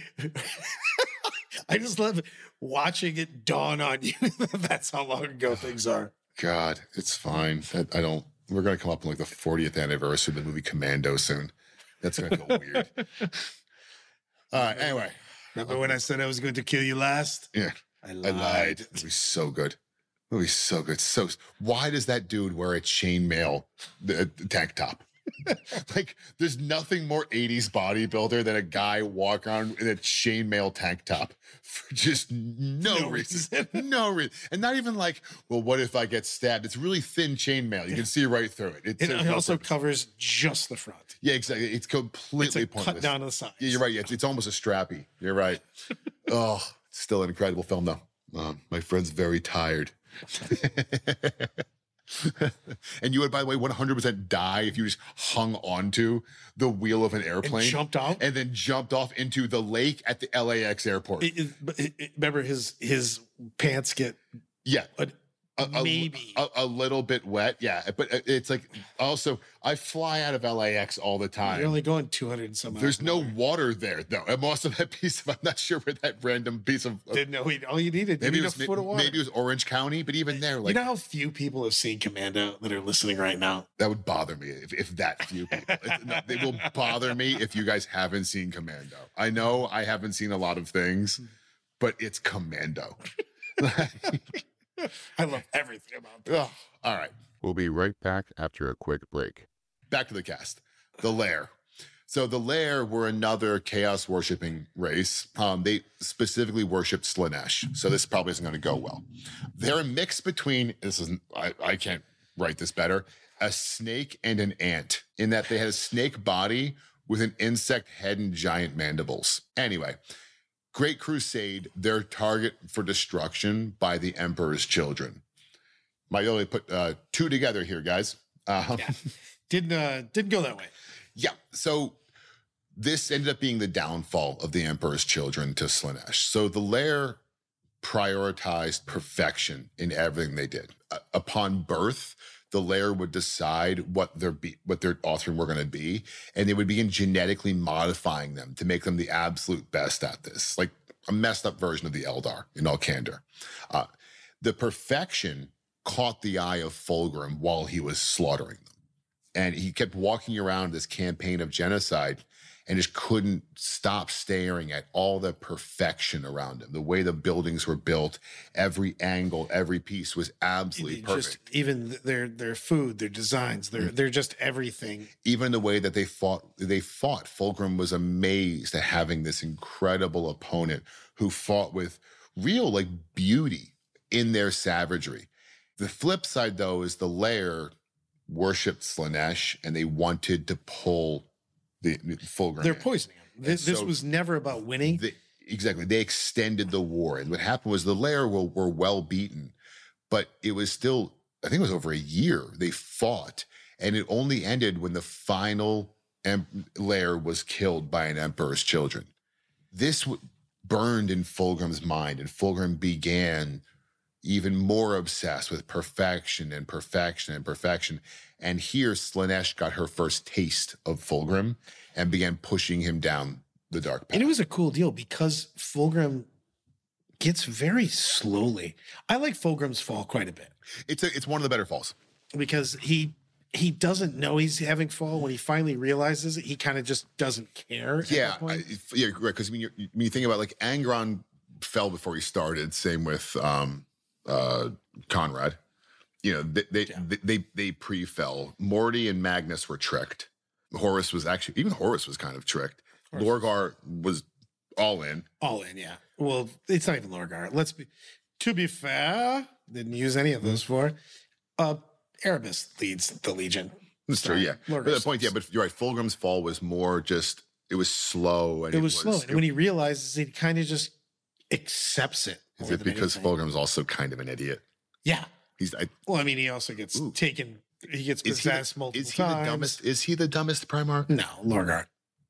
I just love watching it dawn on you. That's how long ago things are. God, it's fine. I, I don't. We're gonna come up on like the fortieth anniversary of the movie Commando soon. That's gonna go weird. All right. Anyway, Remember when I said I was going to kill you last? yeah, I I lied. lied. It was so good. It was so good. So why does that dude wear a chainmail uh, tank top? Like, there's nothing more eighties bodybuilder than a guy walk around in a chainmail tank top for just no, No reason. no reason. And not even like, well, what if I get stabbed? It's really thin chainmail. You can see right through it. It, It, serves it no also purpose. covers just the front. Yeah, exactly. It's It's completely a pointless. cut down to the sides. Yeah, you're right. Yeah, it's, it's almost a strappy. You're right. Oh, it's still an incredible film, though. Um, my friend's very tired. And you would, by the way, one hundred percent die if you just hung onto the wheel of an airplane And jumped out. and then jumped off into the lake at the L A X airport. It- it- but it- it- remember his his pants get yeah. a, A, a- maybe. a, a little bit wet. Yeah. But it's like, also, I fly out of L A X all the time. You're only going two hundred and some. miles There's an no hour. water there, though. And most of that piece of, I'm not sure where that random piece of, Didn't know he, all you needed. maybe you it, need was, a foot of water. maybe it was Orange County, but even there, like, you know how few people have seen Commando that are listening right now? that would bother me if, if that few people. It- no, they will bother me if you guys haven't seen Commando. I know I haven't seen a lot of things, but it's Commando. I love everything about that. Ugh. All right. We'll be right back after a quick break. Back to the cast. The Lair. So the Lair were another chaos worshipping race. Um, they specifically worshipped Slaanesh. So this probably isn't going to go well. They're a mix between, this isn't, I, I can't write this better, a snake and an ant, in that they had a snake body with an insect head and giant mandibles. Anyway, Great Crusade, their target for destruction by the Emperor's children. Might only put uh, two together here, guys. Uh, Yeah. Didn't uh, didn't go that way. yeah, so this ended up being the downfall of the Emperor's children to Slaanesh. So the lair prioritized perfection in everything they did. Uh, upon birth, the lair would decide what their be, what their offspring were going to be, and they would begin genetically modifying them to make them the absolute best at this, like a messed up version of the Eldar, in all candor. Uh, the perfection caught the eye of Fulgrim while he was slaughtering them, and he kept walking around this campaign of genocide and just couldn't stop staring at all the perfection around him. The way the buildings were built, every angle, every piece was absolutely Even perfect. Just, even their their food, their designs, their they're just everything. Even the way that they fought, they fought. Fulgrim was amazed at having this incredible opponent who fought with real like beauty in their savagery. The flip side, though, is the lair worshipped Slaanesh, and they wanted to pull the, the Fulgrim. They're in. poisoning them. This, so this was never about winning. The, exactly. They extended the war. And what happened was the lair were, were well beaten, but it was still, I think it was over a year they fought. And it only ended when the final em- lair was killed by an emperor's children. This w- burned in Fulgrim's mind, and Fulgrim began even more obsessed with perfection and perfection and perfection. And here Slaanesh got her first taste of Fulgrim and began pushing him down the dark path. And it was a cool deal because Fulgrim gets very slowly. I like Fulgrim's fall quite a bit It's a, it's one of the better falls. because he he doesn't know he's having fall. When he finally realizes it, he kind of just doesn't care. at Yeah, that point. I, yeah, right. Because when, when you think about like Angron fell before he started. Same with um, uh, Conrad. You know, they they, Yeah. they they they pre-fell. Morty and Magnus were tricked. Horus was actually even Horus was kind of tricked. Lorgar was all in. All in, yeah. Well, it's not even Lorgar. Let's be, to be fair, didn't use any of those for. Uh, Erebus leads the Legion. That's true, So, yeah. But Lorgar's- the point, yeah, but you're right. Fulgrim's fall was more just it was slow and it was slow. And when he realizes it, he kind of just accepts it. is more it than because anything. Fulgrim's also kind of an idiot? Yeah. He's I, Well, I mean, he also gets Ooh. taken, he gets is he, possessed the, multiple is he times. the dumbest? Is he the dumbest Primarch? No, Lorgar.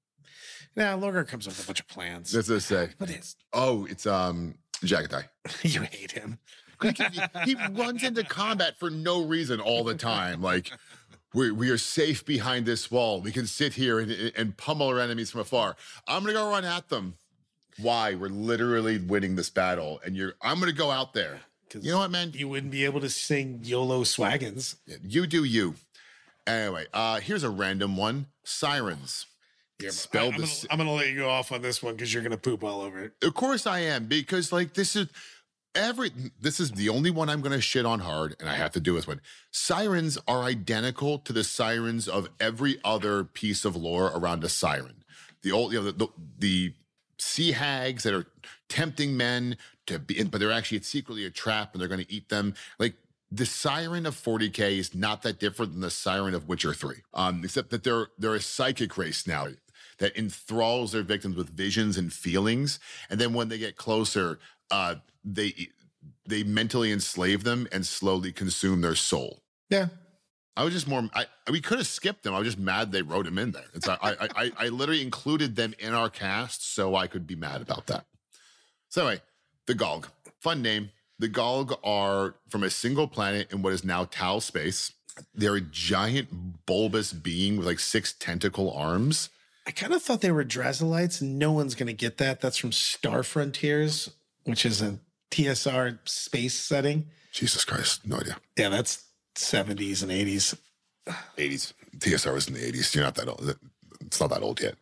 Now, Lorgar comes up with a bunch of plans. That's what I say. What is? Oh, it's um Jagatai. You hate him. he, he runs into combat for no reason all the time. Like we we are safe behind this wall. We can sit here and, and pummel our enemies from afar. I'm gonna go run at them. Why? We're literally winning this battle, and you're. I'm gonna go out there. 'Cause You know what, man? You wouldn't be able to sing YOLO Swaggins. You do you. Anyway, uh, here's a random one. Sirens. Yeah, Spell I, I'm, the gonna, s- I'm gonna let you go off on this one because you're gonna poop all over it. Of course I am, because like this is every this is the only one I'm gonna shit on hard, and I have to do this one. Sirens are identical to the sirens of every other piece of lore around a siren. The old, you know, the the, the sea hags that are tempting men to be, but they're actually secretly a trap, and they're gonna eat them. Like the siren of forty K is not that different than the siren of Witcher three, um, except that they're they're a psychic race now that enthralls their victims with visions and feelings, and then when they get closer, uh, they they mentally enslave them and slowly consume their soul. Yeah. I was just more. I we could have skipped them. I was just mad they wrote them in there. It's I I I, I literally included them in our cast so I could be mad about that. So anyway, the Golg, fun name. The Golg are from a single planet in what is now Tal space. They're a giant bulbous being with like six tentacle arms. I kind of thought they were Drazolites. No one's going to get that. That's from Star Frontiers, which is a T S R space setting. Jesus Christ, no idea. Yeah, that's seventies and eighties. eighties. T S R was in the eighties. You're not that old. It's not that old yet.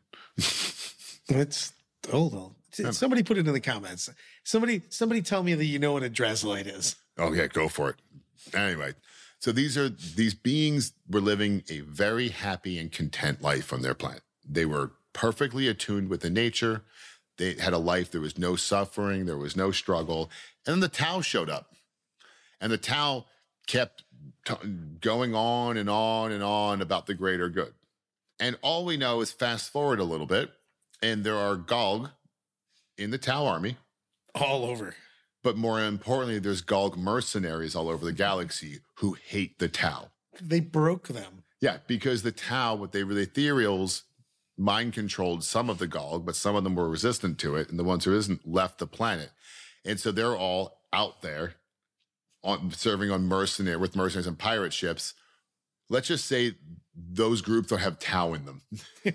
It's old, old. Somebody put it in the comments. Somebody, somebody tell me that you know what a Drazolite is. Oh yeah, go for it. Anyway, so these are these beings were living a very happy and content life on their planet. They were perfectly attuned with the nature. They had a life. There was no suffering. There was no struggle. And then the Tau showed up. And the Tau kept t- going on and on and on about the greater good. And all we know is fast forward a little bit, and there are Galg in the Tau army. All over. But more importantly, there's Galg mercenaries all over the galaxy who hate the Tau. They broke them. Yeah, because the Tau, what they were, the ethereals, mind controlled some of the Galg, but some of them were resistant to it, and the ones who isn't left the planet. And so they're all out there on serving on mercenary with mercenaries and pirate ships. Let's just say those groups don't have Tau in them.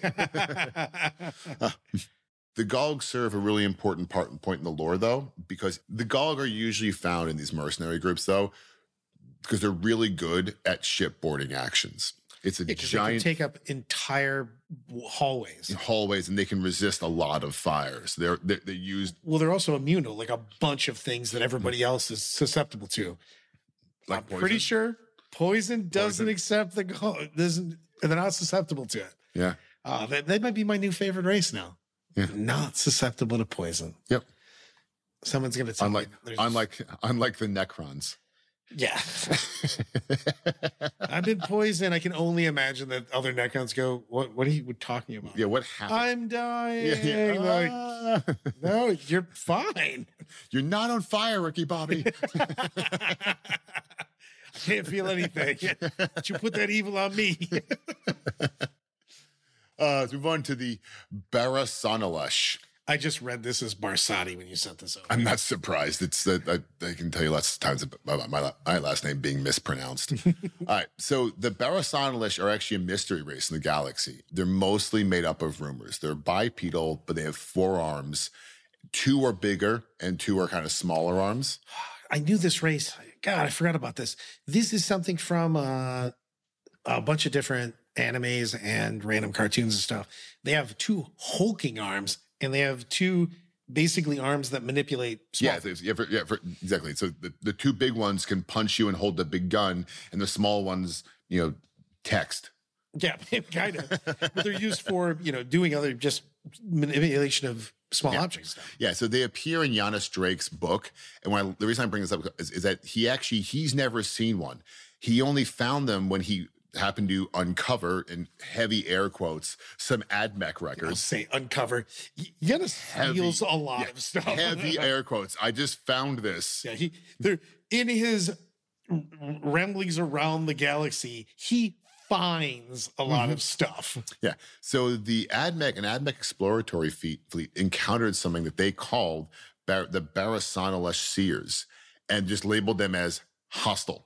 uh, the Galg serve a really important part and point in the lore, though, because the Galg are usually found in these mercenary groups, though, because they're really good at shipboarding actions. It's a Yeah, 'cause they giant can take up entire hallways. hallways, and they can resist a lot of fires. They're they're, they're used Well, they're also immune to like a bunch of things that everybody else is susceptible to. like I'm poison. pretty sure poison doesn't Poison. accept the go- doesn't. They're not susceptible to it. Yeah. Uh, that, that might be my new favorite race now. Yeah. Not susceptible to poison. Yep. Someone's gonna tell Unlike me. there's- unlike unlike the Necrons. yeah. I've been poisoned. I can only imagine that other Necrons go, "What? What are you talking about? Yeah. What happened? I'm dying." Yeah, yeah. Like, Ah. no, you're fine. You're not on fire, Ricky Bobby. I can't feel anything. But you put that evil on me. Uh, let's move on to the Barasanalush. I just read this as Barsati when you sent this over. I'm not surprised. It's that I, I can tell you lots of times about my, my last name being mispronounced. All right. So the Barasanalush are actually a mystery race in the galaxy. They're mostly made up of rumors. They're bipedal, but they have four arms. Two are bigger and two are kind of smaller arms. I knew this race. God, I forgot about this. This is something from uh, a bunch of different animes and random cartoons and stuff. They have two hulking arms, and they have two basically arms that manipulate small. Yeah, there's- yeah, for, yeah for, exactly. So the, the two big ones can punch you and hold the big gun, and the small ones, you know, text. Yeah, kind of. But they're used for, you know, doing other just manipulation of small Yeah. objects. Stuff. Yeah, so they appear in Giannis Drake's book, and when I, the reason I bring this up is, is that he actually he's never seen one. He only found them when he happened to uncover, in heavy air quotes, some AdMech I'll records. say uncover. Giannis Heavy- feels a lot yeah, of stuff. Heavy air quotes. I just found this. Yeah, he they're in his r- ramblings around the galaxy. He finds a lot Mm-hmm. of stuff. Yeah. So the AdMech and AdMech exploratory fleet, fleet encountered something that they called Bar- the Barasanalush Seers and just labeled them as hostile.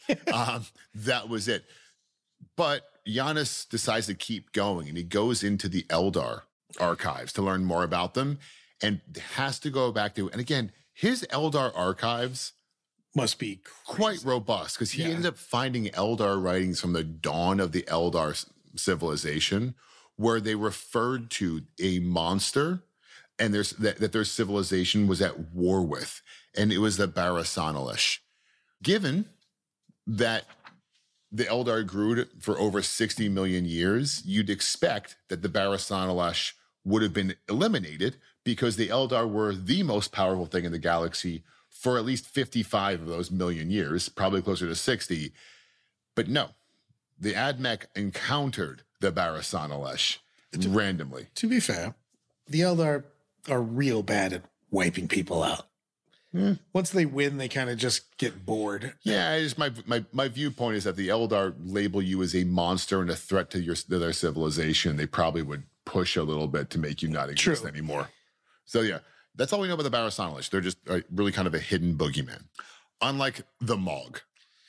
um, that was it. But Giannis decides to keep going, and he goes into the Eldar archives to learn more about them, and has to go back to, and again, his Eldar archives Must be quite robust, because he Yeah. ended up finding Eldar writings from the dawn of the Eldar s- civilization, where they referred to a monster and there's that, that their civilization was at war with, and it was the Barasanalush. Given that the Eldar grew to- for over sixty million years, you'd expect that the Barasanalush would have been eliminated because the Eldar were the most powerful thing in the galaxy for at least fifty-five of those million years, probably closer to sixty. But no, the AdMech encountered the Barasanalush randomly. To be fair, the Eldar are real bad at wiping people out. Hmm. Once they win, they kind of just get bored. Yeah, I just my, my my viewpoint is that the Eldar label you as a monster and a threat to your to their civilization. They probably would push a little bit to make you not exist True. anymore. So yeah, that's all we know about the Barasanalush. They're just uh, really kind of a hidden boogeyman. Unlike the Mog.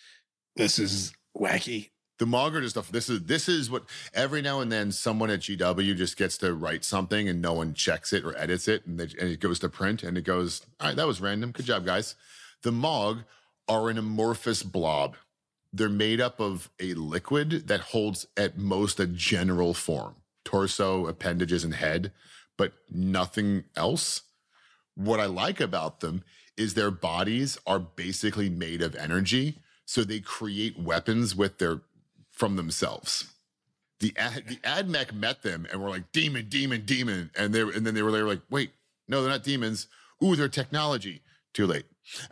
This is wacky. The Mog are just a, this is this is what every now and then someone at G W just gets to write something and no one checks it or edits it, and, they, and it goes to print and it goes, all right, that was random. Good job, guys. The Mog are an amorphous blob. They're made up of a liquid that holds at most a general form, torso, appendages, and head, but nothing else. What I like about them is their bodies are basically made of energy, so they create weapons with their from themselves. The ad, the AdMech met them and were like, demon, demon, demon. And they and then they were, they were like, wait, no, they're not demons. Ooh, they're technology. Too late.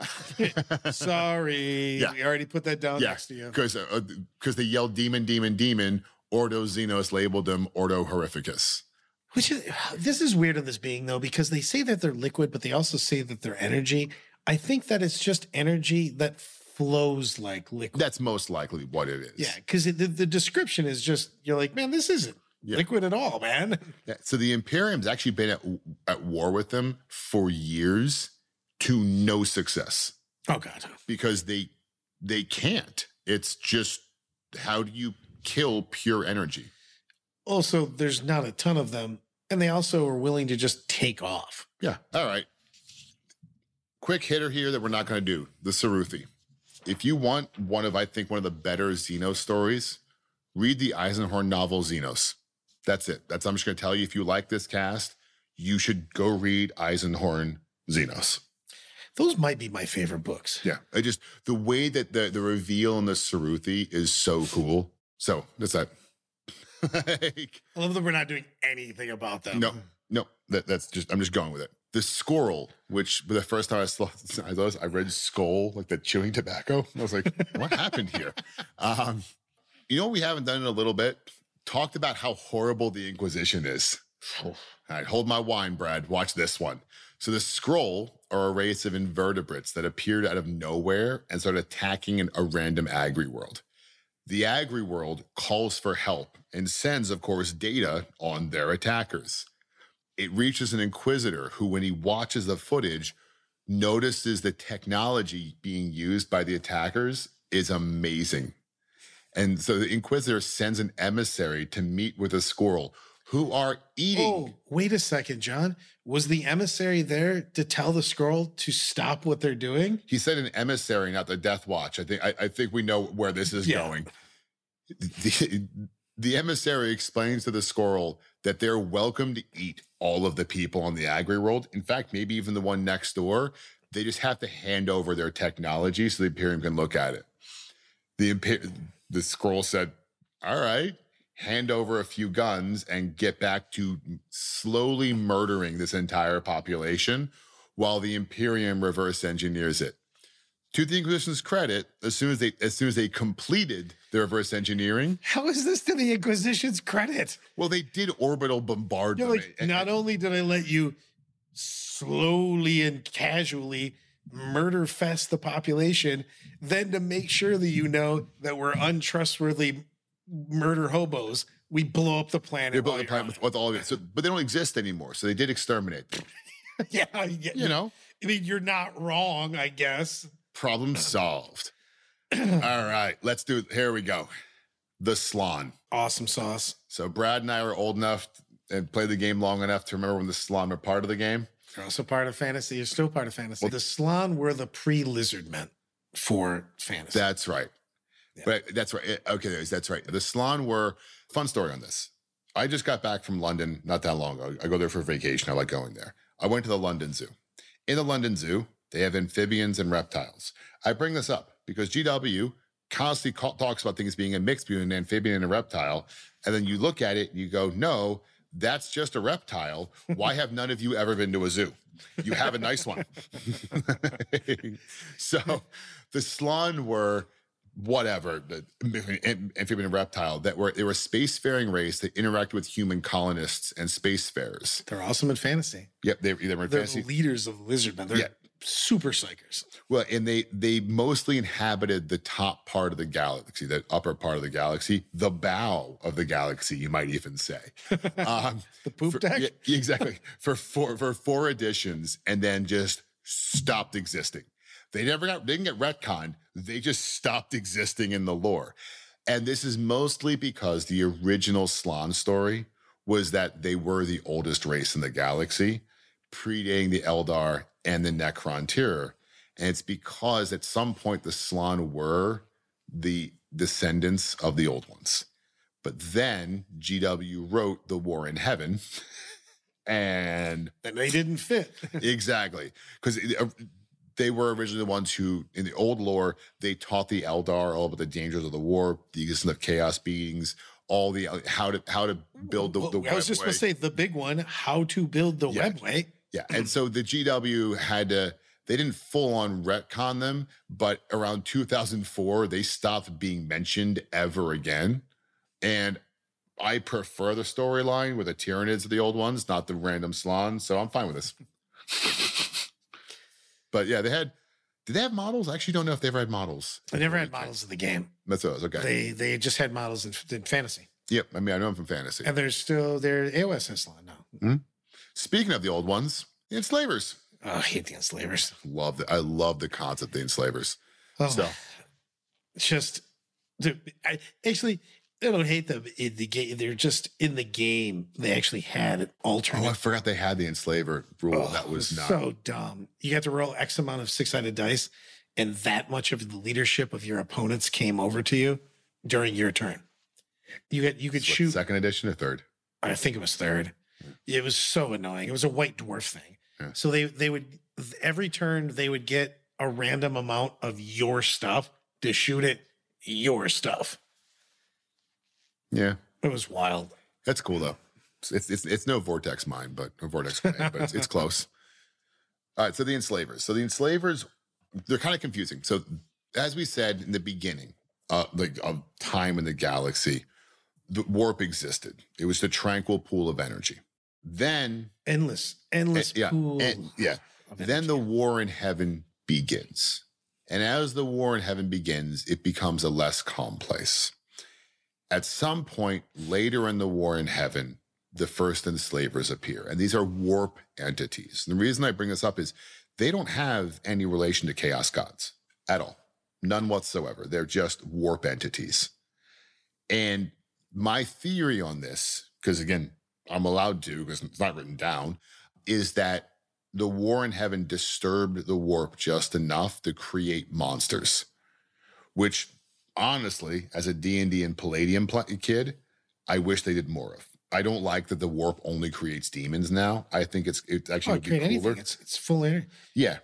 Sorry. Yeah. We already put that down Yeah, next to you. because uh, because they yelled demon, demon, demon. Ordo Xenos labeled them Ordo Horrificus. Which is, this is weird in this being, though, because they say that they're liquid, but they also say that they're energy. I think that it's just energy that flows like liquid. That's most likely what it is. Yeah, because the, the description is just, you're like, man, this isn't Yeah. liquid at all, man. Yeah. So the Imperium's actually been at, at war with them for years to no success Oh, God. because they they can't. It's just, how do you kill pure energy? Also, there's not a ton of them, and they also are willing to just take off. Yeah. All right. Quick hitter here that we're not going to do. The Saruthi. If you want one of, I think, one of the better Xenos stories, read the Eisenhorn novel Xenos. That's it. That's I'm just going to tell you. If you like this cast, you should go read Eisenhorn Xenos. Those might be my favorite books. Yeah. I just, the way that the, the reveal in the Saruthi is so cool. So that's that. Like, I love that we're not doing anything about them. no, no, that, that's just, I'm just going with it. The Squirrel, which the first time I saw, I, thought, I read Skull, like the chewing tobacco. I was like, what happened here? Um, you know what we haven't done in a little bit? Talked about how horrible the Inquisition is. All right, hold my wine, Brad. Watch this one. So the Skrull are a race of invertebrates that appeared out of nowhere and started attacking an, a random agri world. The agri world calls for help and sends, of course, data on their attackers. It reaches an inquisitor who, when he watches the footage, notices the technology being used by the attackers is amazing. And so the inquisitor sends an emissary to meet with a squirrel who are eating. Oh, wait a second, John. Was the emissary there to tell the scroll to stop what they're doing? He said an emissary, not the Death Watch. I think I, I think we know where this is Yeah. going. The, the emissary explains to the squirrel that they're welcome to eat all of the people on the agri world. In fact, maybe even the one next door. They just have to hand over their technology so the Imperium can look at it. The Imper- the scroll said, all right, hand over a few guns and get back to slowly murdering this entire population while the Imperium reverse engineers it. To the Inquisition's credit, as soon as they as soon as they completed the reverse engineering, How is this to the Inquisition's credit? well, they did orbital bombard You're them. like, And- not only did I let you slowly and casually murder fest the population, then to make sure that you know that we're untrustworthy murder hobos, we blow up the planet. they while built the you're planet on with, with all of it. So, but they don't exist anymore. So they did exterminate them. it. Yeah, I get- You know, I mean, you're not wrong, I guess. problem solved. All right, let's do it. Here we go. The Slon. Awesome sauce. So Brad and I were old enough and played the game long enough to remember when the Slon were part of the game. You're also part of fantasy. You're still part of fantasy. the Slan were the pre-lizard men for fantasy. That's right. Yeah. But that's right. Eh, Okay, that's right. The Slon were, fun story on this. I just got back from London not that long ago. I go there for vacation. I like going there. I went to the London Zoo. In the London Zoo, they have amphibians and reptiles. I bring this up because G W constantly ca- talks about things being a mix between an amphibian and a reptile. And then you look at it and you go, no, that's just a reptile. Why have none of you ever been to a zoo? You have a nice one. So the Slon were whatever, the am- amphibian and reptile, that were, they were a spacefaring race that interacted with human colonists and spacefarers. They're awesome in fantasy. Yep, they, they were in They're fantasy. the leaders of lizard men. They're Yeah. super psychers. Well, and they they mostly inhabited the top part of the galaxy, the upper part of the galaxy, the bow of the galaxy, you might even say. Um, The poop for- deck? yeah, exactly. For four for four editions, and then just stopped existing. They never got they didn't get retconned. They just stopped existing in the lore. And this is mostly because the original Slon story was that they were the oldest race in the galaxy, predating the Eldar and the Necron-Tyr. And it's because at some point the Slon were the descendants of the old ones. But then G W wrote The War in Heaven. And And they didn't fit. exactly, because they were originally the ones who, in the old lore, they taught the Eldar all about the dangers of the war, the existence of chaos beings, all the how to how to build the, the Well, I was just webway. going to say the big one, how to build the Yeah. webway. Yeah, and so the G W had to they didn't full on retcon them, but around two thousand four, they stopped being mentioned ever again. And I prefer the storyline with the Tyranids of the old ones, not the random Slans. So I'm fine with this. But yeah, they had, did they have models? I actually don't know if they ever had models. They never had models in the game. That's what I was, okay. They they just had models in, in fantasy. Yep. I mean, I know them from fantasy. And they're still, they're A O S Slot now. Mm-hmm. Speaking of the old ones, the Enslavers. Oh, I hate the Enslavers. Love the, I love the concept of the Enslavers. Oh, So just, I actually, I don't hate them in the game. They're just in the game. They actually had an alternate. Oh, I forgot they had the Enslaver rule. Oh, that was not so dumb. You got to roll X amount of six-sided dice, and that much of the leadership of your opponents came over to you during your turn. You got you could What, shoot. second edition or third. I think it was third. It was so annoying. It was a white dwarf thing. Yeah. So they they would every turn they would get a random amount of your stuff to shoot at your stuff. Yeah, It was wild. that's cool though. It's it's it's no Vortex Mine, but or Vortex Grenade, but it's, it's close. All right, so the Enslavers. So the Enslavers, they're kind of confusing. So as we said in the beginning, uh, like of time in the galaxy, the warp existed. It was the tranquil pool of energy. Then Endless, endless yeah, pool. and- yeah. of Then energy. the war in heaven begins. And as the war in heaven begins, it becomes a less calm place. At some point later in the war in heaven, the first enslavers appear. And these are warp entities. And the reason I bring this up is they don't have any relation to chaos gods at all. None whatsoever. They're just warp entities. And my theory on this, because again, I'm allowed to because it's not written down, is that the war in heaven disturbed the warp just enough to create monsters, which honestly, as a D and D and Palladium pl- kid, I wish they did more of. I don't like that the warp only creates demons now. I think it's it's actually Oh, would be create cooler. anything. It's it's full energy. Yeah.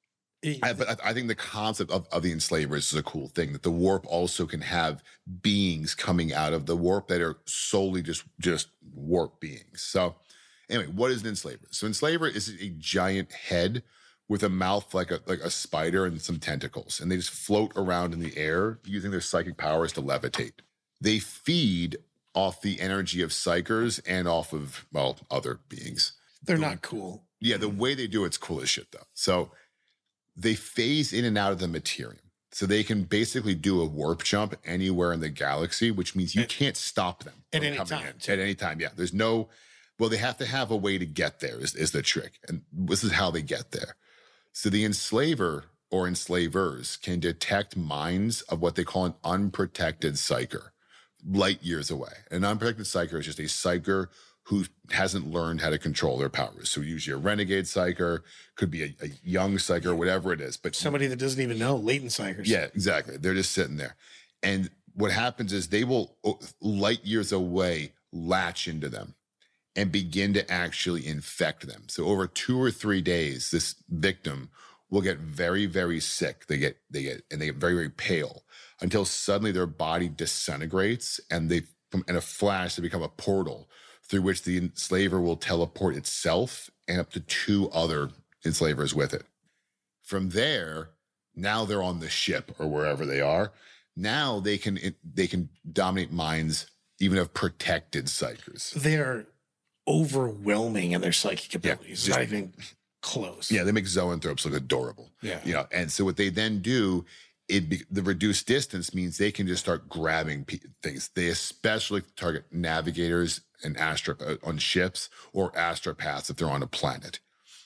I, but I, I think the concept of, of the enslavers is a cool thing, that the warp also can have beings coming out of the warp that are solely just just warp beings. So anyway, what is an enslaver? So enslaver is a giant head with a mouth like a like a spider and some tentacles, and they just float around in the air using their psychic powers to levitate. They feed off the energy of psychers and off of, well, other beings. They're not cool. Yeah, the way they do it's cool as shit though. So they phase in and out of the materium. So they can basically do a warp jump anywhere in the galaxy, which means you At- can't stop them at from any coming time, in. too. At any time, yeah. There's no, well, they have to have a way to get there is, is the trick. And this is how they get there. So the enslaver or enslavers can detect minds of what they call an unprotected psyker, light years away. An unprotected psyker is just a psyker who hasn't learned how to control their powers. So usually a renegade psyker, could be a, a young psyker, whatever it is. But Somebody that doesn't even know, latent psychers. yeah, exactly. They're just sitting there. And what happens is they will, oh, light years away, latch into them and begin to actually infect them. So over two or three days, this victim will get very, very sick. They get, they get, and they get very, very pale until suddenly their body disintegrates and they, from in a flash, they become a portal through which the enslaver will teleport itself and up to two other enslavers with it. From there, now they're on the ship or wherever they are. Now they can they can dominate minds even of protected psychers. They are overwhelming in their psychic abilities. just- Not even close. Yeah, they make zoanthropes look adorable. Yeah. You know, and so what they then do, it be, the reduced distance means they can just start grabbing pe- things. They especially target navigators and astro uh, on ships or astropaths if they're on a planet.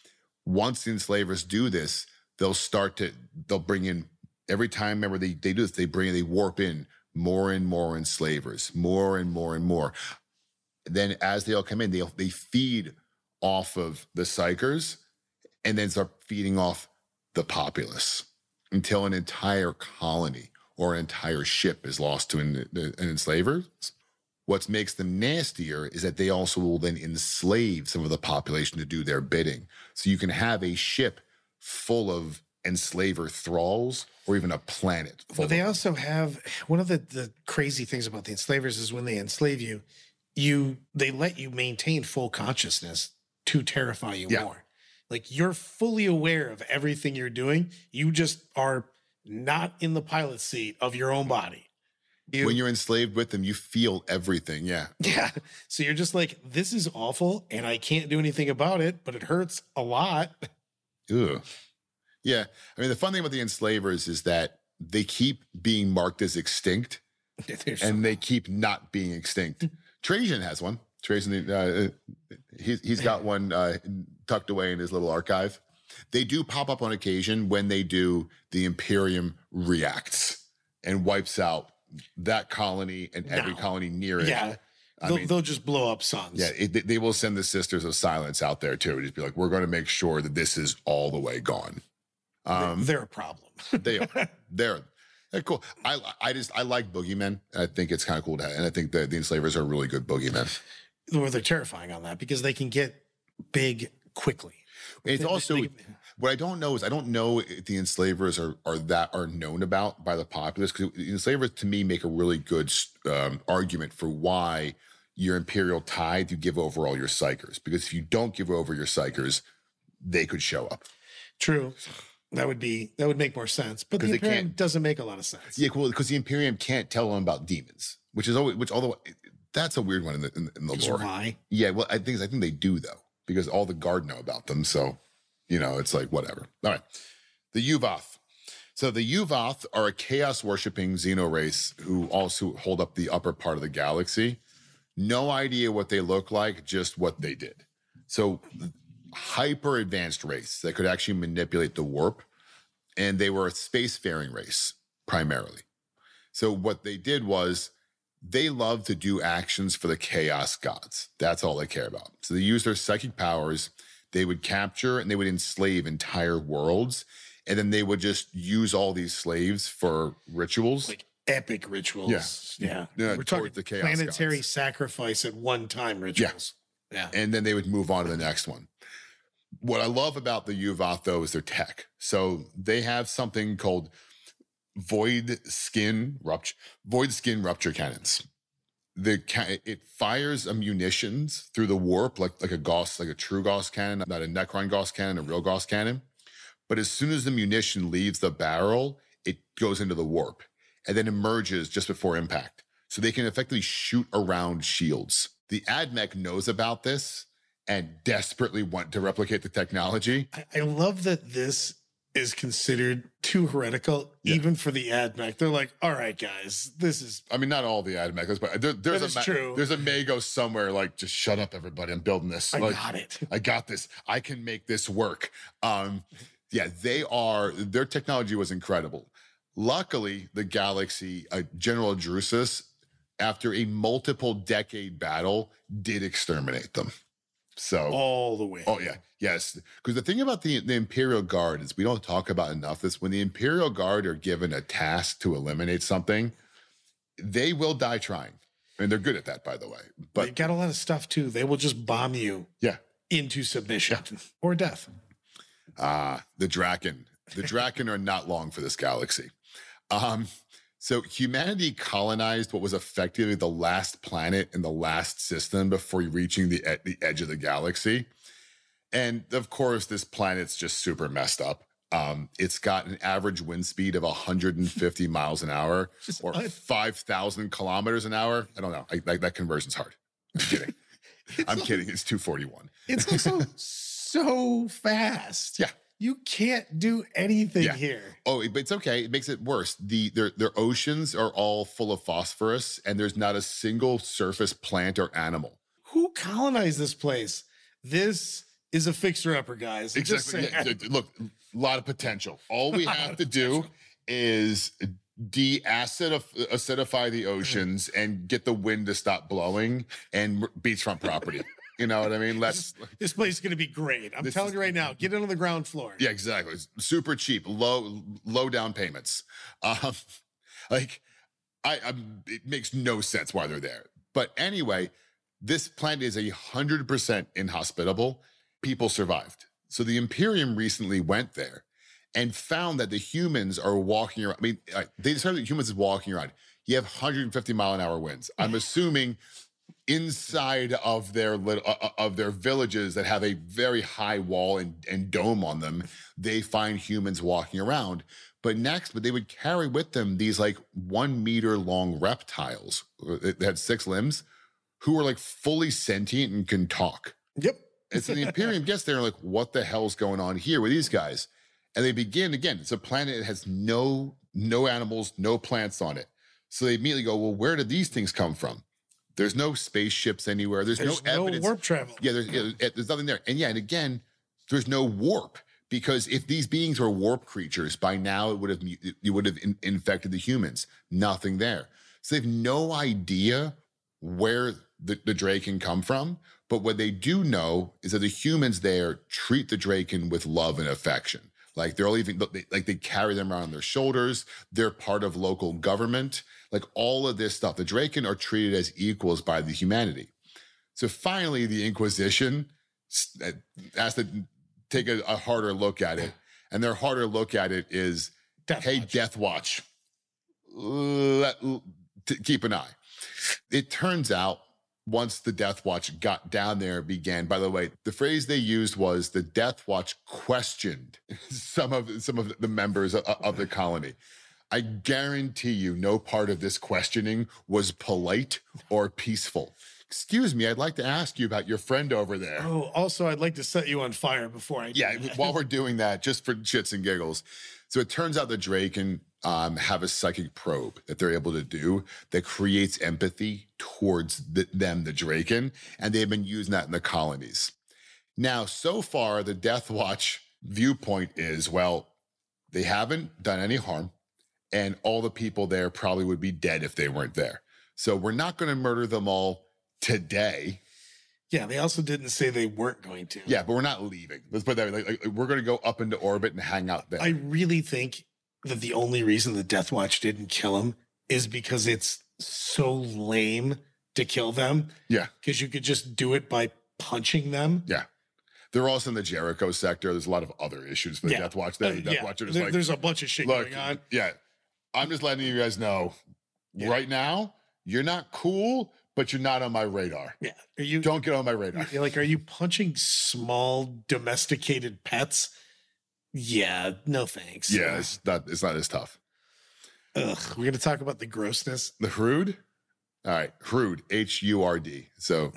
Once the enslavers do this, they'll start to they'll bring in every time. Remember, they they do this. They bring they warp in more and more enslavers, more and more and more. Then as they all come in, they they feed off of the psychers and then start feeding off the populace until an entire colony or an entire ship is lost to an, an enslaver. What makes them nastier is that they also will then enslave some of the population to do their bidding. So you can have a ship full of enslaver thralls or even a planet full But they of also have one of the, the crazy things about the enslavers is when they enslave you, you they let you maintain full consciousness to terrify you Yeah. more. Like you're fully aware of everything you're doing. You just are not in the pilot seat of your own body. You, when you're enslaved with them, you feel everything. Yeah. Yeah. So you're just like, this is awful and I can't do anything about it, but it hurts a lot. Ugh. Yeah. I mean, the fun thing about the enslavers is that they keep being marked as extinct and they keep not being extinct. Trajan has one. Trajan, uh, he's, he's got one uh, tucked away in his little archive. They do pop up on occasion when they do the Imperium reacts and wipes out that colony and every No. colony near it. Yeah. I They'll, mean, they'll just blow up suns. yeah, it, they will send the Sisters of Silence out there too. Just be like, we're going to make sure that this is all the way gone. Um, They're a problem. they are. They're, they're cool. I I just I like boogeymen. I think it's kind of cool to have, and I think that the enslavers are really good boogeymen. Well, they're terrifying on that because they can get big quickly. It's They- also they- what I don't know is I don't know if the enslavers are are that are known about by the populace, because the enslavers to me make a really good um, argument for why your imperial tithe you give over all your psychers, because if you don't give over your psychers, they could show up. True. That would be that would make more sense. But the 'Cause they Imperium can't- doesn't make a lot of sense. Yeah, cool. Because the Imperium can't tell them about demons, which is always which although that's a weird one in the in, in the That's lore. why. Yeah, well, I think I think they do though, because all the guard know about them. So, you know, it's like whatever. All right, the Yuvath. So the Yuvath are a chaos worshipping Xeno race who also hold up the upper part of the galaxy. No idea what they look like, just what they did. So hyper advanced race that could actually manipulate the warp, and they were a spacefaring race primarily. So what they did was they love to do actions for the chaos gods. That's all they care about. So they use their psychic powers. They would capture and they would enslave entire worlds. And then they would just use all these slaves for rituals. Like epic rituals. Yeah. Yeah, We're talking towards the chaos planetary gods. sacrifice at one time rituals. Yeah. And then they would move on to the next one. What I love about the Yuvath, though, is their tech. So they have something called void skin rupture, void skin rupture cannons. The ca- it fires a munitions through the warp like like a Gauss, like a true Gauss cannon, not a Necron Gauss cannon, a real Gauss cannon. But as soon as the munition leaves the barrel, it goes into the warp and then emerges just before impact. So they can effectively shoot around shields. The AdMech knows about this and desperately want to replicate the technology. I, I love that this is considered too heretical, Yeah. even for the AdMech. They're like, all right, guys, this is I mean, not all the AdMechs, but there, there's That a is ma- true. there's a Mago somewhere like, just shut up, everybody. I'm building this. I Like, got it. I got this. I can make this work. Um, yeah, they are. Their technology was incredible. Luckily, the galaxy, uh, General Drusus, after a multiple decade battle, did exterminate them. So, All the way. oh yeah, yes. Because the thing about the the Imperial Guard is we don't talk about enough. This when the Imperial Guard are given a task to eliminate something, they will die trying. And they're good at that, by the way. They've But got a lot of stuff too. They will just bomb you yeah, into submission or death. ah, the Draken. The Draken are not long for this galaxy. Um, so humanity colonized what was effectively the last planet in the last system before reaching the, ed- the edge of the galaxy. And of course, this planet's just super messed up. Um, it's got an average wind speed of one hundred fifty miles an hour Just or un- five thousand kilometers an hour. I don't know. I, like that conversion's hard. I'm kidding. I'm kidding. It's two forty-one. It's also so fast. Yeah. You can't do anything Yeah. here. Oh, but it's okay. It makes it worse. The their their oceans are all full of phosphorus, and there's not a single surface plant or animal. Who colonized this place? This is a fixer-upper, guys. I'm just Exactly. Yeah, saying. yeah, look, a lot of potential. All we have to do is de-acidify the oceans and get the wind to stop blowing and beachfront property. You know what I mean? Let's. This place is going to be great. I'm This telling is- you right now. Get it on the ground floor. Yeah, exactly. It's super cheap, low low down payments. Um, like, I, I'm, it makes no sense why they're there. But anyway, this planet is a hundred percent inhospitable. People survived. So the Imperium recently went there and found that the humans are walking around. I mean, uh, they discovered that humans is walking around. You have one hundred fifty mile an hour winds. I'm assuming inside of their lit- uh, of their villages that have a very high wall and, and dome on them, they find humans walking around. But next, but they would carry with them these like one meter long reptiles that had six limbs, who were like fully sentient and can talk. Yep. And so the Imperium gets there and like, what the hell's going on here with these guys? And they begin, again, it's a planet that has no, no animals, no plants on it. So they immediately go, well, where did these things come from? There's no spaceships anywhere. There's, There's no no evidence. warp travel. Yeah, there's, yeah, there's nothing there. And yeah, and again, there's no warp, because if these beings were warp creatures, by now it would have you would have in, infected the humans. Nothing there. So they have no idea where the, the Draken come from. But what they do know is that the humans there treat the Draken with love and affection. Like they're all even like they carry them around on their shoulders. They're part of local government. Like all of this stuff. The Draken are treated as equals by the humanity. So finally, the Inquisition has to take a, a harder look at it. And their harder look at it is, Death hey, Watch. Death Watch, let, t- keep an eye. It turns out once the Death Watch got down there, began, by the way, the phrase they used was the Death Watch questioned some of some of the members of, of the colony. I guarantee you no part of this questioning was polite or peaceful. Excuse me, I'd like to ask you about your friend over there. Oh, also, I'd like to set you on fire before I do Yeah, that. while we're doing that, just for shits and giggles. So it turns out the Draken um, have a psychic probe that they're able to do that creates empathy towards the, them, the Draken, and they've been using that in the colonies. Now, so far, the Death Watch viewpoint is, well, they haven't done any harm, and all the people there probably would be dead if they weren't there. So we're not going to murder them all today. Yeah, they also didn't say they weren't going to. Yeah, but we're not leaving. Let's put that way. Like, like, we're going to go up into orbit and hang out there. I really think that the only reason the Death Watch didn't kill him is because it's so lame to kill them. Yeah. Because you could just do it by punching them. Yeah. They're also in the Jericho sector. There's a lot of other issues for the Yeah. Death Watch there. Uh, The Death yeah. Watch are just There- like, there's a bunch of shit look, going on. yeah, I'm just letting you guys know Yeah. right now, you're not cool, but you're not on my radar. Yeah. Are you Don't get on my radar. You're like, are you punching small domesticated pets? Yeah, no thanks. Yeah, it's not, it's not as tough. Ugh. We're gonna talk about the grossness. The Hrood? All right, Hrood, H U R D. So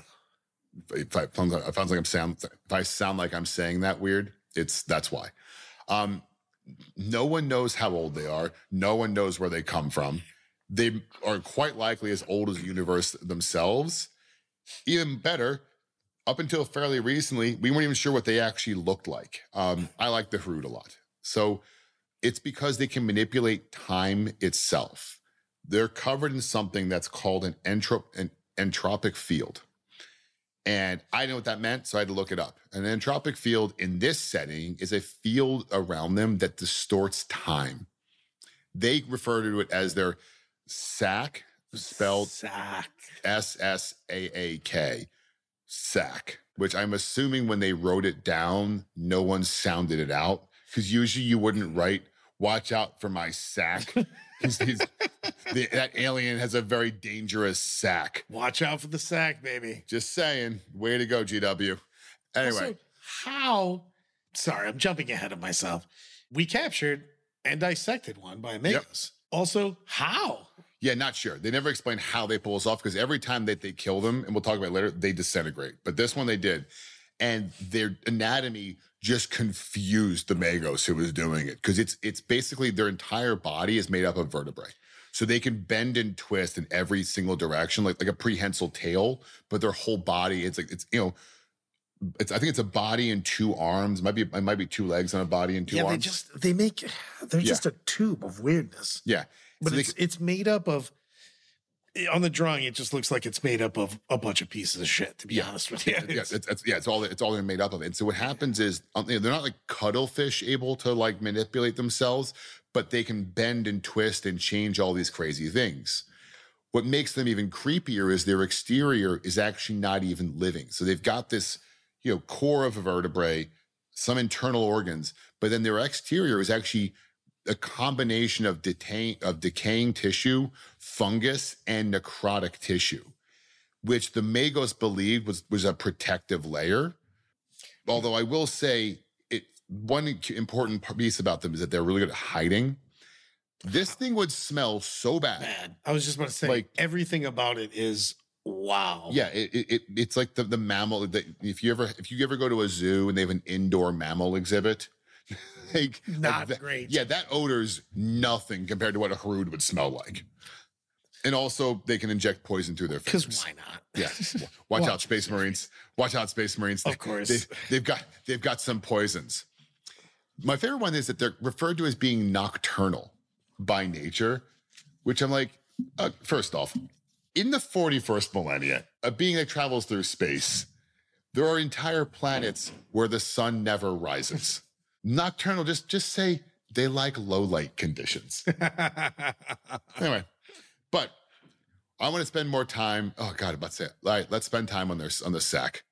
if I, if I sound like I'm sound, if I sound like I'm saying that weird, it's that's why. Um, no one knows how old they are. No one knows where they come from. They are quite likely as old as the universe themselves. Even better, up until fairly recently, we weren't even sure what they actually looked like. Um, I like the Hrood a lot. So it's because they can manipulate time itself. They're covered in something that's called an, entrop- an entropic field. And I know what that meant, so I had to look it up. An entropic field in this setting is a field around them that distorts time. They refer to it as their sack, spelled Sack. S S A A K, sack, which I'm assuming when they wrote it down, no one sounded it out. Because usually you wouldn't write, watch out for my sack. He's, he's, the, that alien has a very dangerous sack. Watch out for the sack, baby. Just saying. Way to go, G W. Anyway. Also, how? Sorry, I'm jumping ahead of myself. We captured and dissected one by Amigos. Also, how? Yeah, not sure. They never explain how they pull this off because every time that they kill them, and we'll talk about it later, they disintegrate. But this one they did. And their anatomy just confused the Magos who was doing it because it's it's basically their entire body is made up of vertebrae. So they can bend and twist in every single direction, like, like a prehensile tail, but their whole body, it's like, it's, you know, it's, I think it's a body and two arms. It might be, it might be two legs and a body and two yeah, arms. they just they make they're Yeah. just a tube of weirdness. Yeah. But So they- it's it's made up of on the drawing, it just looks like it's made up of a bunch of pieces of shit, to be Yeah. honest with you. yeah, it's, it's, yeah, it's all it's all they're made up of. And so what happens is um, you know, they're not like cuttlefish able to like manipulate themselves, but they can bend and twist and change all these crazy things. What makes them even creepier is their exterior is actually not even living. So they've got this, you know, core of a vertebrae, some internal organs, but then their exterior is actually a combination of decaying of decaying tissue, fungus, and necrotic tissue, which the Magos believed was, was a protective layer. Although I will say, it one important piece about them is that they're really good at hiding. This thing would smell so bad. Bad. I was just about to say, Like- everything about it is wow. Yeah, it, it, it it's like the the mammal. The, if you ever if you ever go to a zoo and they have an indoor mammal exhibit, like Not like that- great. Yeah, that odor's nothing compared to what a Harood would smell like. And also, they can inject poison through their Because fingers. why not? Yeah, watch Watch out, Space Marines. Watch out, Space Marines. Of course. they, they've got they've got some poisons. My favorite one is that they're referred to as being nocturnal by nature, which I'm like, uh, first off, in the forty-first millennia, a being that travels through space, there are entire planets where the sun never rises. Nocturnal, just just say they like low light conditions. Anyway, but I want to spend more time. Oh God, I'm about to say it. All right, let's spend time on their on the sack.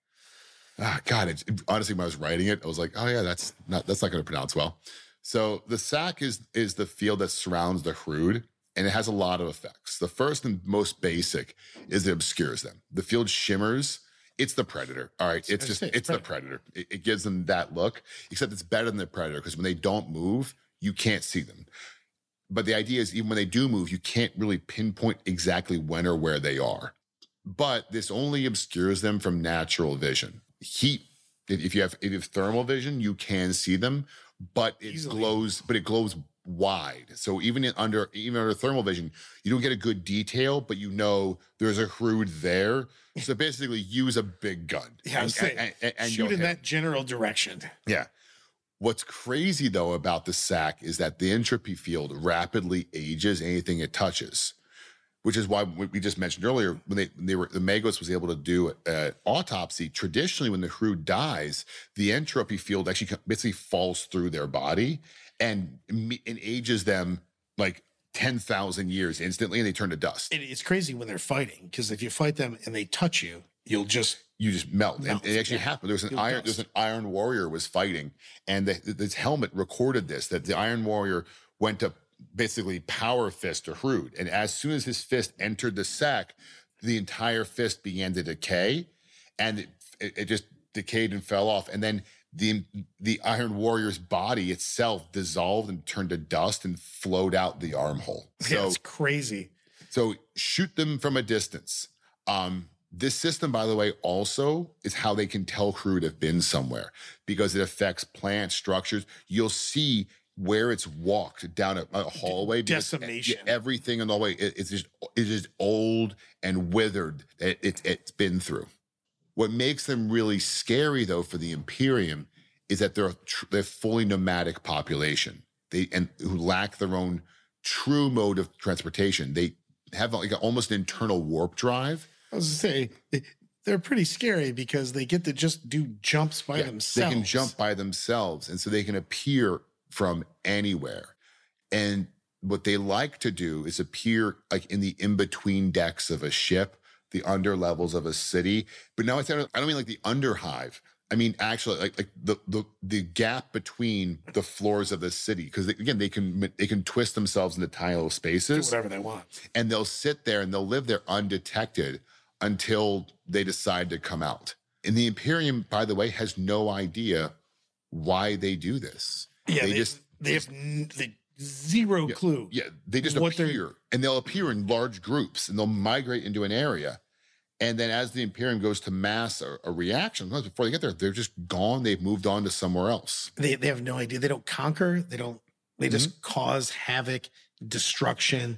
Ah, God, it, it- honestly, when I was writing it, I was like, oh yeah, that's not that's not going to pronounce well. So the sack is is the field that surrounds the Harood, and it has a lot of effects. The first and most basic is it obscures them. The field shimmers. It's the predator. All right, it's I just say, it's the predator. It, it gives them that look, except it's better than the predator because when they don't move, you can't see them. But the idea is even when they do move, you can't really pinpoint exactly when or where they are. But this only obscures them from natural vision. Heat, if if you have if you have thermal vision, you can see them, but it Easily. glows, but it glows wide. So even in under even under thermal vision, you don't get a good detail, but you know there's a Harood there. So basically, use a big gun. Yeah, I was and, saying, and- and- and shoot you'll in hit. that general direction. Yeah. What's crazy though about the sack is that the entropy field rapidly ages anything it touches, which is why we we just mentioned earlier when they, when they were the Magos was able to do an autopsy. Traditionally, when the Harood dies, the entropy field actually co- basically falls through their body and, me- and ages them like ten thousand years instantly, and they turn to dust. It, it's crazy when they're fighting because if you fight them and they touch you, you'll just You just melt. Melt, And it actually yeah. happened. There was an You'll iron. dust. There's an Iron Warrior was fighting, and the, this helmet recorded this. That the Iron Warrior went to basically power fist to Harood, and as soon as his fist entered the sack, the entire fist began to decay, and it, it, it just decayed and fell off. And then the the Iron Warrior's body itself dissolved and turned to dust and flowed out the armhole. yeah, So it's crazy. so shoot them from a distance. Um, this system, by the way, also is how they can tell Harood have been somewhere because it affects plant structures. You'll see where it's walked down a, a hallway. because Decimation. Everything in the way it, it's just it is old and withered. It, it, it's been through. What makes them really scary, though, for the Imperium is that they're tr- they're fully nomadic population. They and who lack their own true mode of transportation. They have like a, almost an internal warp drive. I was gonna say they- they're pretty scary because they get to just do jumps by Yeah, themselves. They can jump by themselves, and so they can appear from anywhere. And what they like to do is appear like in the in-between decks of a ship, the under levels of a city. But now it's I don't mean like the underhive. I mean actually like like the the the gap between the floors of the city, because again they can they can twist themselves into tiny little do spaces, whatever they want. and they'll sit there and they'll live there undetected until they decide to come out. And the Imperium, by the way, has no idea why they do this. Yeah, they, they, just they have n- they, zero clue. yeah, they just what they're- appear, and they'll appear in large groups, and they'll migrate into an area. And then as the Imperium goes to mass a, a reaction, before they get there, they're just gone. They've moved on to somewhere else. They they have no idea. They don't conquer. They don't. They Mm-hmm. just cause havoc, destruction,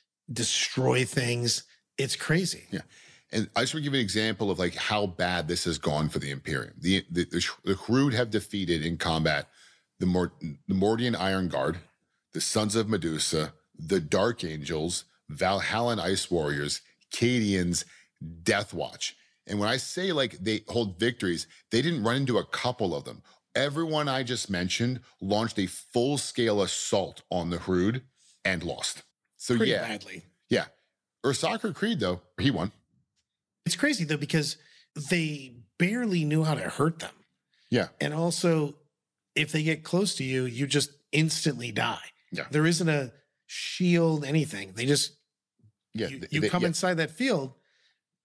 destroy things. It's crazy. Yeah. And I just want to give you an example of like how bad this has gone for the Imperium. The the, the, the Harood have defeated in combat the Mor- the Mordian Iron Guard, the Sons of Medusa, the Dark Angels, Valhallan Ice Warriors, Cadians, Death Watch. And when I say like they hold victories, they didn't run into a couple of them. Everyone I just mentioned launched a full-scale assault on the Harood and lost. So Pretty yeah, badly. yeah. Ursakar Creed though, he won. It's crazy though because they barely knew how to hurt them, Yeah. and also if they get close to you, you just instantly die. Yeah. There isn't a shield, anything. They just Yeah, you, th- you they- come yeah. inside that field,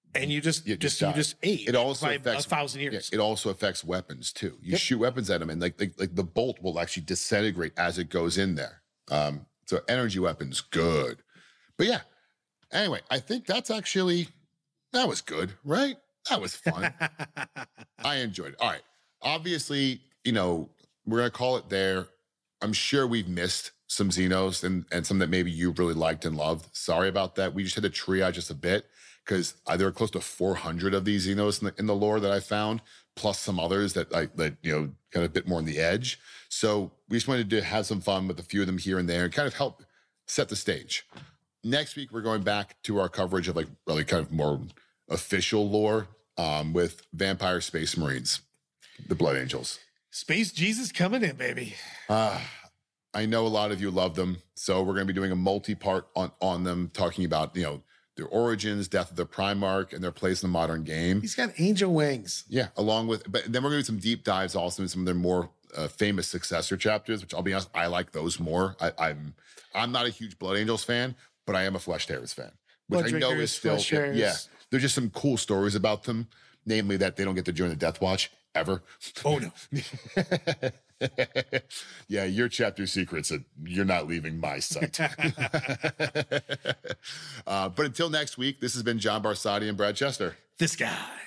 And you just, You just, just you die. just ate It also by affects a thousand yeah, years. it also affects weapons too. You Yep. shoot weapons at them, and like, like like the bolt will actually disintegrate as it goes in there. Um, so energy weapons, good. But yeah. Anyway, I think that's actually that was good, right? That was fun. I enjoyed it. All right. Obviously, you know, we're gonna call it there. I'm sure we've missed some Xenos and, and some that maybe you really liked and loved. Sorry about that. We just had to triage just a bit because there are close to four hundred of these Xenos in the, in the lore that I found, plus some others that I that you know got a bit more on the edge. So we just wanted to have some fun with a few of them here and there and kind of help set the stage. Next week, we're going back to our coverage of like really kind of more official lore um, with Vampire Space Marines, the Blood Angels. Space Jesus coming in, baby. Uh, I know a lot of you love them, so we're going to be doing a multi-part on, on them, talking about, you know, their origins, death of the Primarch, and their place in the modern game. He's got angel wings. Yeah, along with, but then we're going to do some deep dives also in some of their more uh, famous successor chapters, which I'll be honest, I like those more. I, I'm I'm not a huge Blood Angels fan, but I am a Flesh Tearers fan, which Blood I know Drinkers, is still, Flesh Tearers. yeah, there's just some cool stories about them, namely that they don't get to join the Death Watch ever. Oh, no. Yeah, your chapter secrets, uh, you're not leaving my sight. uh, but until next week, this has been John Barsati and Brad Chester. This guy.